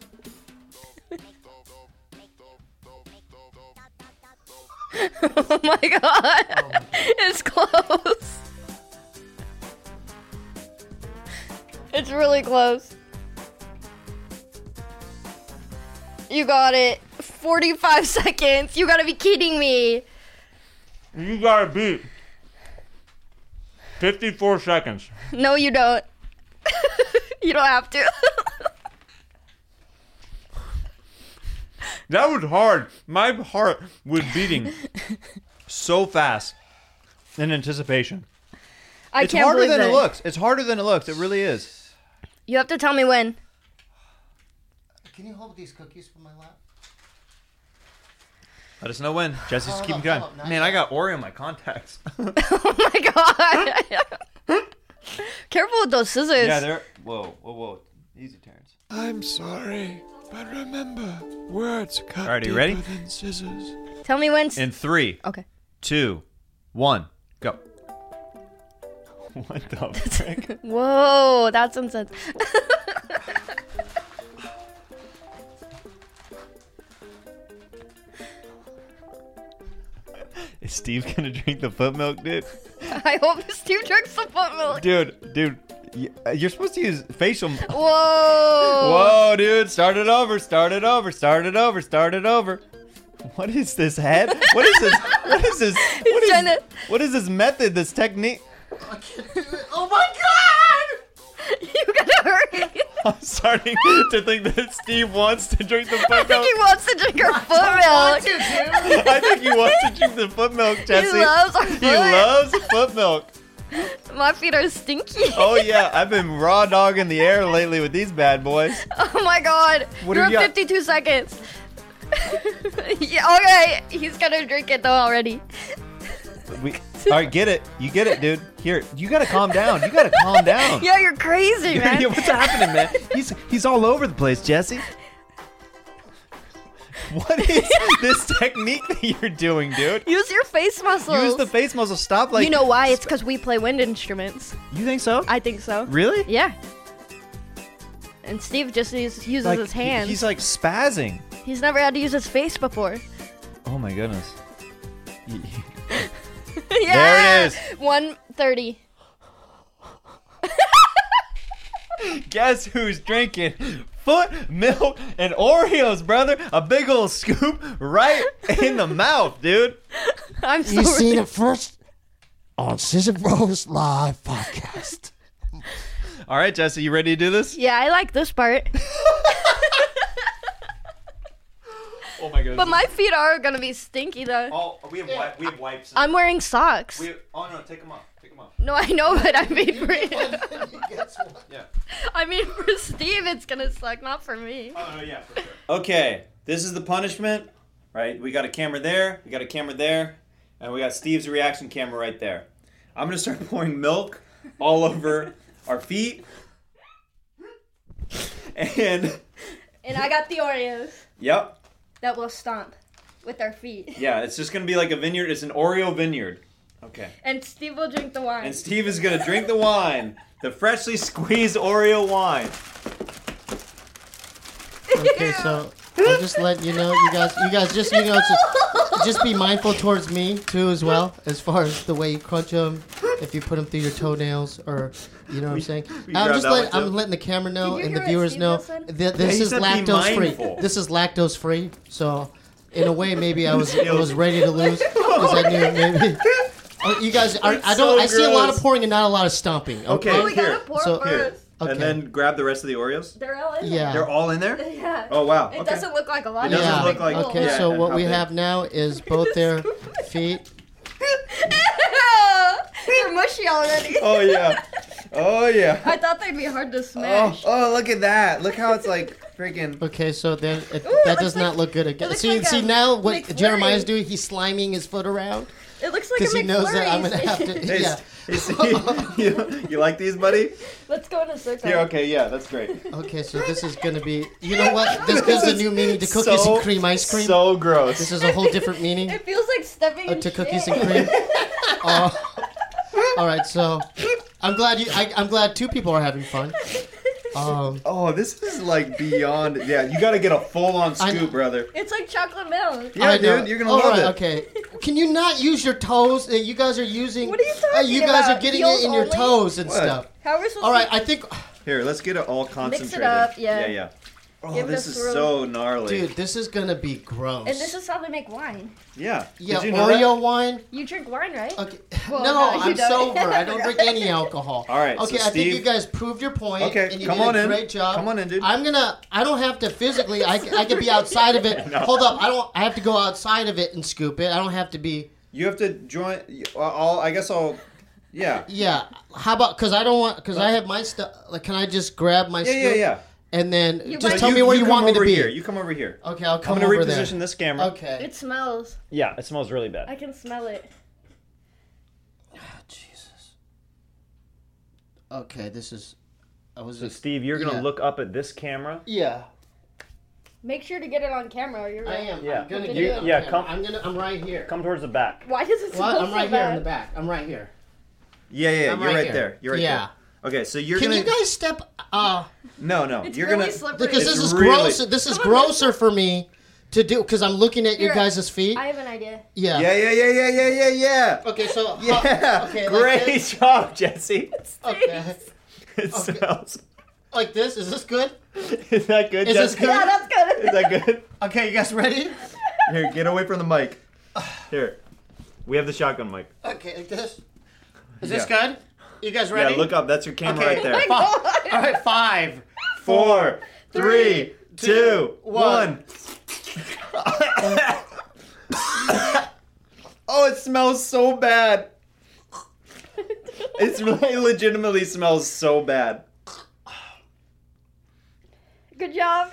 Oh my god. It's close. It's really close. You got it. forty-five seconds. You gotta be kidding me. You gotta beat. Fifty-four seconds. No, you don't. You don't have to. That was hard. My heart was beating so fast in anticipation. I it's can't harder believe than it. it looks. It's harder than it looks. It really is. You have to tell me when. Can you hold these cookies from my lap? Let us know when. Jesse's Hold keeping up, going. hold up, not Man, I yet. got Oreo in my contacts. Oh my god. Careful with those scissors. yeah, they're. Whoa, whoa, whoa. Easy turns. I'm sorry, but remember, words cut All right, are you deeper ready? than scissors. Tell me when. In three, Okay. two, one, go. What the frick? Whoa, that's intense. Is Steve gonna drink the foot milk, dude? I hope Steve drinks the foot milk. Dude, dude, y- uh, you're supposed to use facial. Whoa. Whoa, dude! Start it over. Start it over. Start it over. Start it over. What is this head? What is this? What is this? What is, trying to- what is this method? This technique? I can't do it. Oh my god! You gotta hurry. I'm starting to think that Steve wants to drink the I foot think milk. he wants to drink our foot I want milk. to, dude. I think he wants to drink the foot milk, Jesse. He loves our He foot. loves foot milk. My feet are stinky. Oh yeah, I've been raw dogging the air lately with these bad boys. Oh my god. What You're do you at got? fifty-two seconds. Yeah, okay. He's gonna drink it though already. We, all right, get it. You get it, dude. Here, you gotta calm down. You gotta calm down. Yeah, you're crazy, man. Yeah, what's happening, man? He's he's all over the place, Jesse. What is this technique that you're doing, dude? Use your face muscles. Use the face muscle. Stop, like. You know why? It's because we play wind instruments. You think so? I think so. Really? Yeah. And Steve just uses, uses Like, his he- hands. he's like spazzing. He's never had to use his face before. Oh my goodness. Yeah. it is. one thirty. Guess who's drinking foot milk and Oreos, brother? A big old scoop right in the mouth, dude. I'm so You seen ready. it first on Scissor Bros Live Podcast. All right, Jesse, you ready to do this? Yeah, I like this part. Oh my goodness. But my feet are gonna be stinky though. Oh, we have wi- we have wipes. I'm wearing socks. We have, oh no, take them off. Take them off. No, I know, but I mean for Yeah. I mean for Steve, it's gonna suck, not for me. Oh no, yeah, for sure. Okay, this is the punishment, right? We got a camera there, we got a camera there, and we got Steve's reaction camera right there. I'm gonna start pouring milk all over our feet, and And I got the Oreos yep, that will stomp with our feet. yeah, it's just gonna be like a vineyard. It's an Oreo vineyard. Okay. And Steve will drink the wine. And Steve is gonna drink the wine, the freshly squeezed Oreo wine. Okay, so I'm just letting you know, you guys, you guys, just you know, just, just be mindful towards me too, as well, as far as the way you crunch them, if you put them through your toenails, or you know what I'm saying. I'm grab just that letting, one, too. I'm letting the camera know Did you and hear the what viewers Steve know just said? that this he is said be lactose free. mindful. This is lactose free. So, in a way, maybe I was I was ready to lose because I knew maybe. Oh, you guys, are, I don't. so I see a lot of gross. pouring and not a lot of stomping. Okay. Okay. Oh, we Here. gotta pour So- first. Okay. And then grab the rest of the Oreos. They're all in Yeah. They're all in there? there. Yeah. Oh wow. It Okay. doesn't look like a lot. It doesn't Yeah. look like- Okay, Yeah, so and what how we big? have now is both their feet. They're mushy already. Oh yeah. Oh yeah. I thought they'd be hard to Oh, smash. oh, look at that. Look how it's like freaking. Okay, so then it, Ooh, it that looks does not like- look good again. looks See, like see a now what McFlurry. Jeremiah's doing? He's sliming his foot around It looks like a because he knows that I'm gonna McFlurry. have to. Hey, Yeah. hey, see, you, you like these, buddy? Let's go in a circle. Here, okay, yeah, that's great. Okay, so this is gonna be. You know what? This gives a new meaning to cookies So- and cream ice cream. So gross. This is a whole different meaning It feels like stepping uh, in to cookies shit. and cream. Uh, all right, so I'm glad you. I, I'm glad two people are having fun. Um, Oh, this is like beyond. Yeah, you got to get a full-on I know. scoop, brother. It's like chocolate milk. Yeah, I know. dude, you're gonna All love right, it. Okay, can you not use your toes? Uh, You guys are using. What are you uh, talking You guys about? are getting Heels it in your only? toes and What? stuff. How are we supposed All right, to? I think, Here, let's get it all concentrated. up, yeah. Yeah, yeah. Oh, Give this us is room. so gnarly. dude, this is gonna be gross. And this is how they make wine. Yeah. yeah, Did you know Oreo that? wine. You drink wine, right? Okay. Well, no, no, you I'm don't. sober. I don't drink any alcohol. All right, so Okay, I think Steve- you guys proved your point. Okay, and you come did on a in. Great job. Come on in, dude. I'm gonna. I don't have to physically. I, I can be outside of it. No. Hold up. I don't. I have to go outside of it and scoop it. I don't have to be. You have to join. I'll. I guess I'll. Yeah. Yeah. How about, because I don't want, because I have my stuff, like, can I just grab my Yeah, scoop? yeah, yeah. And then You just might- tell me where you, come want me to over be. Here. You come over here. Okay, I'll come I'm gonna over reposition there. this camera. Okay. It smells. Yeah, it smells really bad. I can smell it. Jesus. Okay, this is. I was. So Steve, you're gonna Yeah. look up at this camera. Yeah, Make sure to get it on camera. You're I right. am. Yeah. I'm gonna You- get it on yeah, camera. come- I'm gonna. I'm right here. Come towards the back. Why does it smell What? I'm so right here bad? in the back. I'm right here. Yeah, yeah, I'm you're right right here. there. You're right Yeah. there. Okay, so you're Can gonna. you guys step? Uh, No, no, It's you're really gonna. slippery. because It's this is really- grosser. This is grosser for me to do because I'm looking at your Here, guys' feet. I have an idea. Yeah. Yeah, yeah, yeah, yeah, yeah, yeah, yeah. Okay, so Yeah. okay, like Great this. job, Jesse. Okay. It smells. Like this. Is this good? Is that good, Is this Jesse? good? Yeah, that's good. Is that good? Okay, you guys ready? Here, get away from the mic. Here. We have the shotgun mic. Okay, like this. Is this Yeah. good? You guys ready? Yeah, look up. That's your camera Okay. right there. Fi- All right, five. Four, three, two, one. one. Oh, it smells so bad. It really legitimately smells so bad. Good job.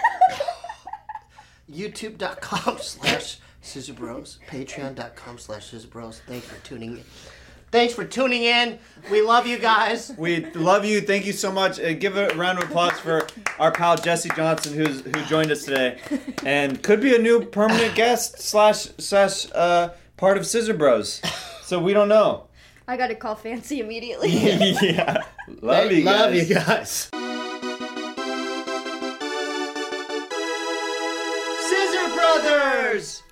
YouTube.com slash Scissor Bros. Patreon.com slash Scissor Bros. Thanks for tuning in. Thanks for tuning in. We love you guys. We love you. Thank you so much. Uh, give a round of applause for our pal Jesse Johnson, who's who joined us today, and could be a new permanent guest slash slash uh, part of Scissor Bros. So we don't know. I gotta call Fancy immediately. Yeah, love you guys. Love you guys. Scissor Brothers.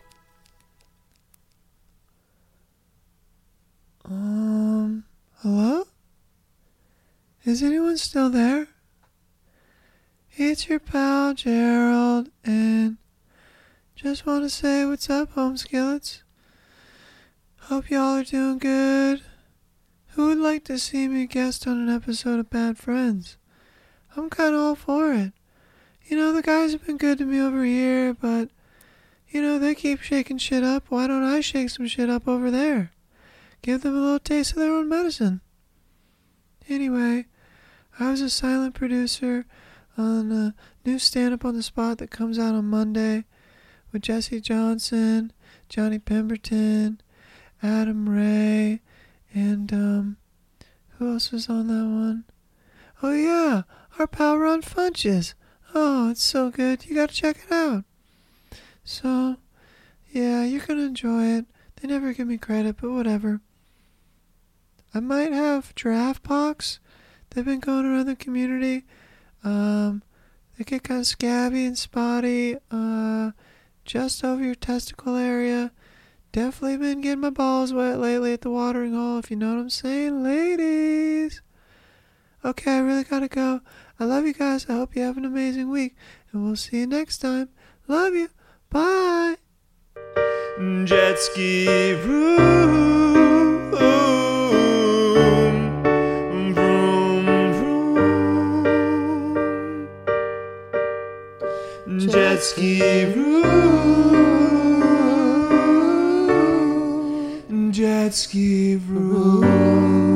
Um, hello? Is anyone still there? It's your pal Gerald, and just want to say what's up, home skillets. Hope y'all are doing good. Who would like to see me guest on an episode of Bad Friends? I'm kind of all for it. You know, the guys have been good to me over here, but, you know, they keep shaking shit up. Why don't I shake some shit up over there? Give them a little taste of their own medicine. Anyway, I was a silent producer on a new stand-up on the spot that comes out on Monday with Jesse Johnson, Johnny Pemberton, Adam Ray, and, um, who else was on that one? Oh, yeah, our pal Ron Funches. Oh, it's so good. You gotta check it out. So, yeah, you're gonna enjoy it. They never give me credit, but whatever. I might have giraffe pox. They've been going around the community. Um, they get kind of scabby and spotty, uh, just over your testicle area. Definitely been getting my balls wet lately at the watering hole, if you know what I'm saying, ladies. Okay, I really gotta go. I love you guys. I hope you have an amazing week, and we'll see you next time. Love you. Bye. Jet ski room. Vroom, vroom. Jet ski room. Jet ski room.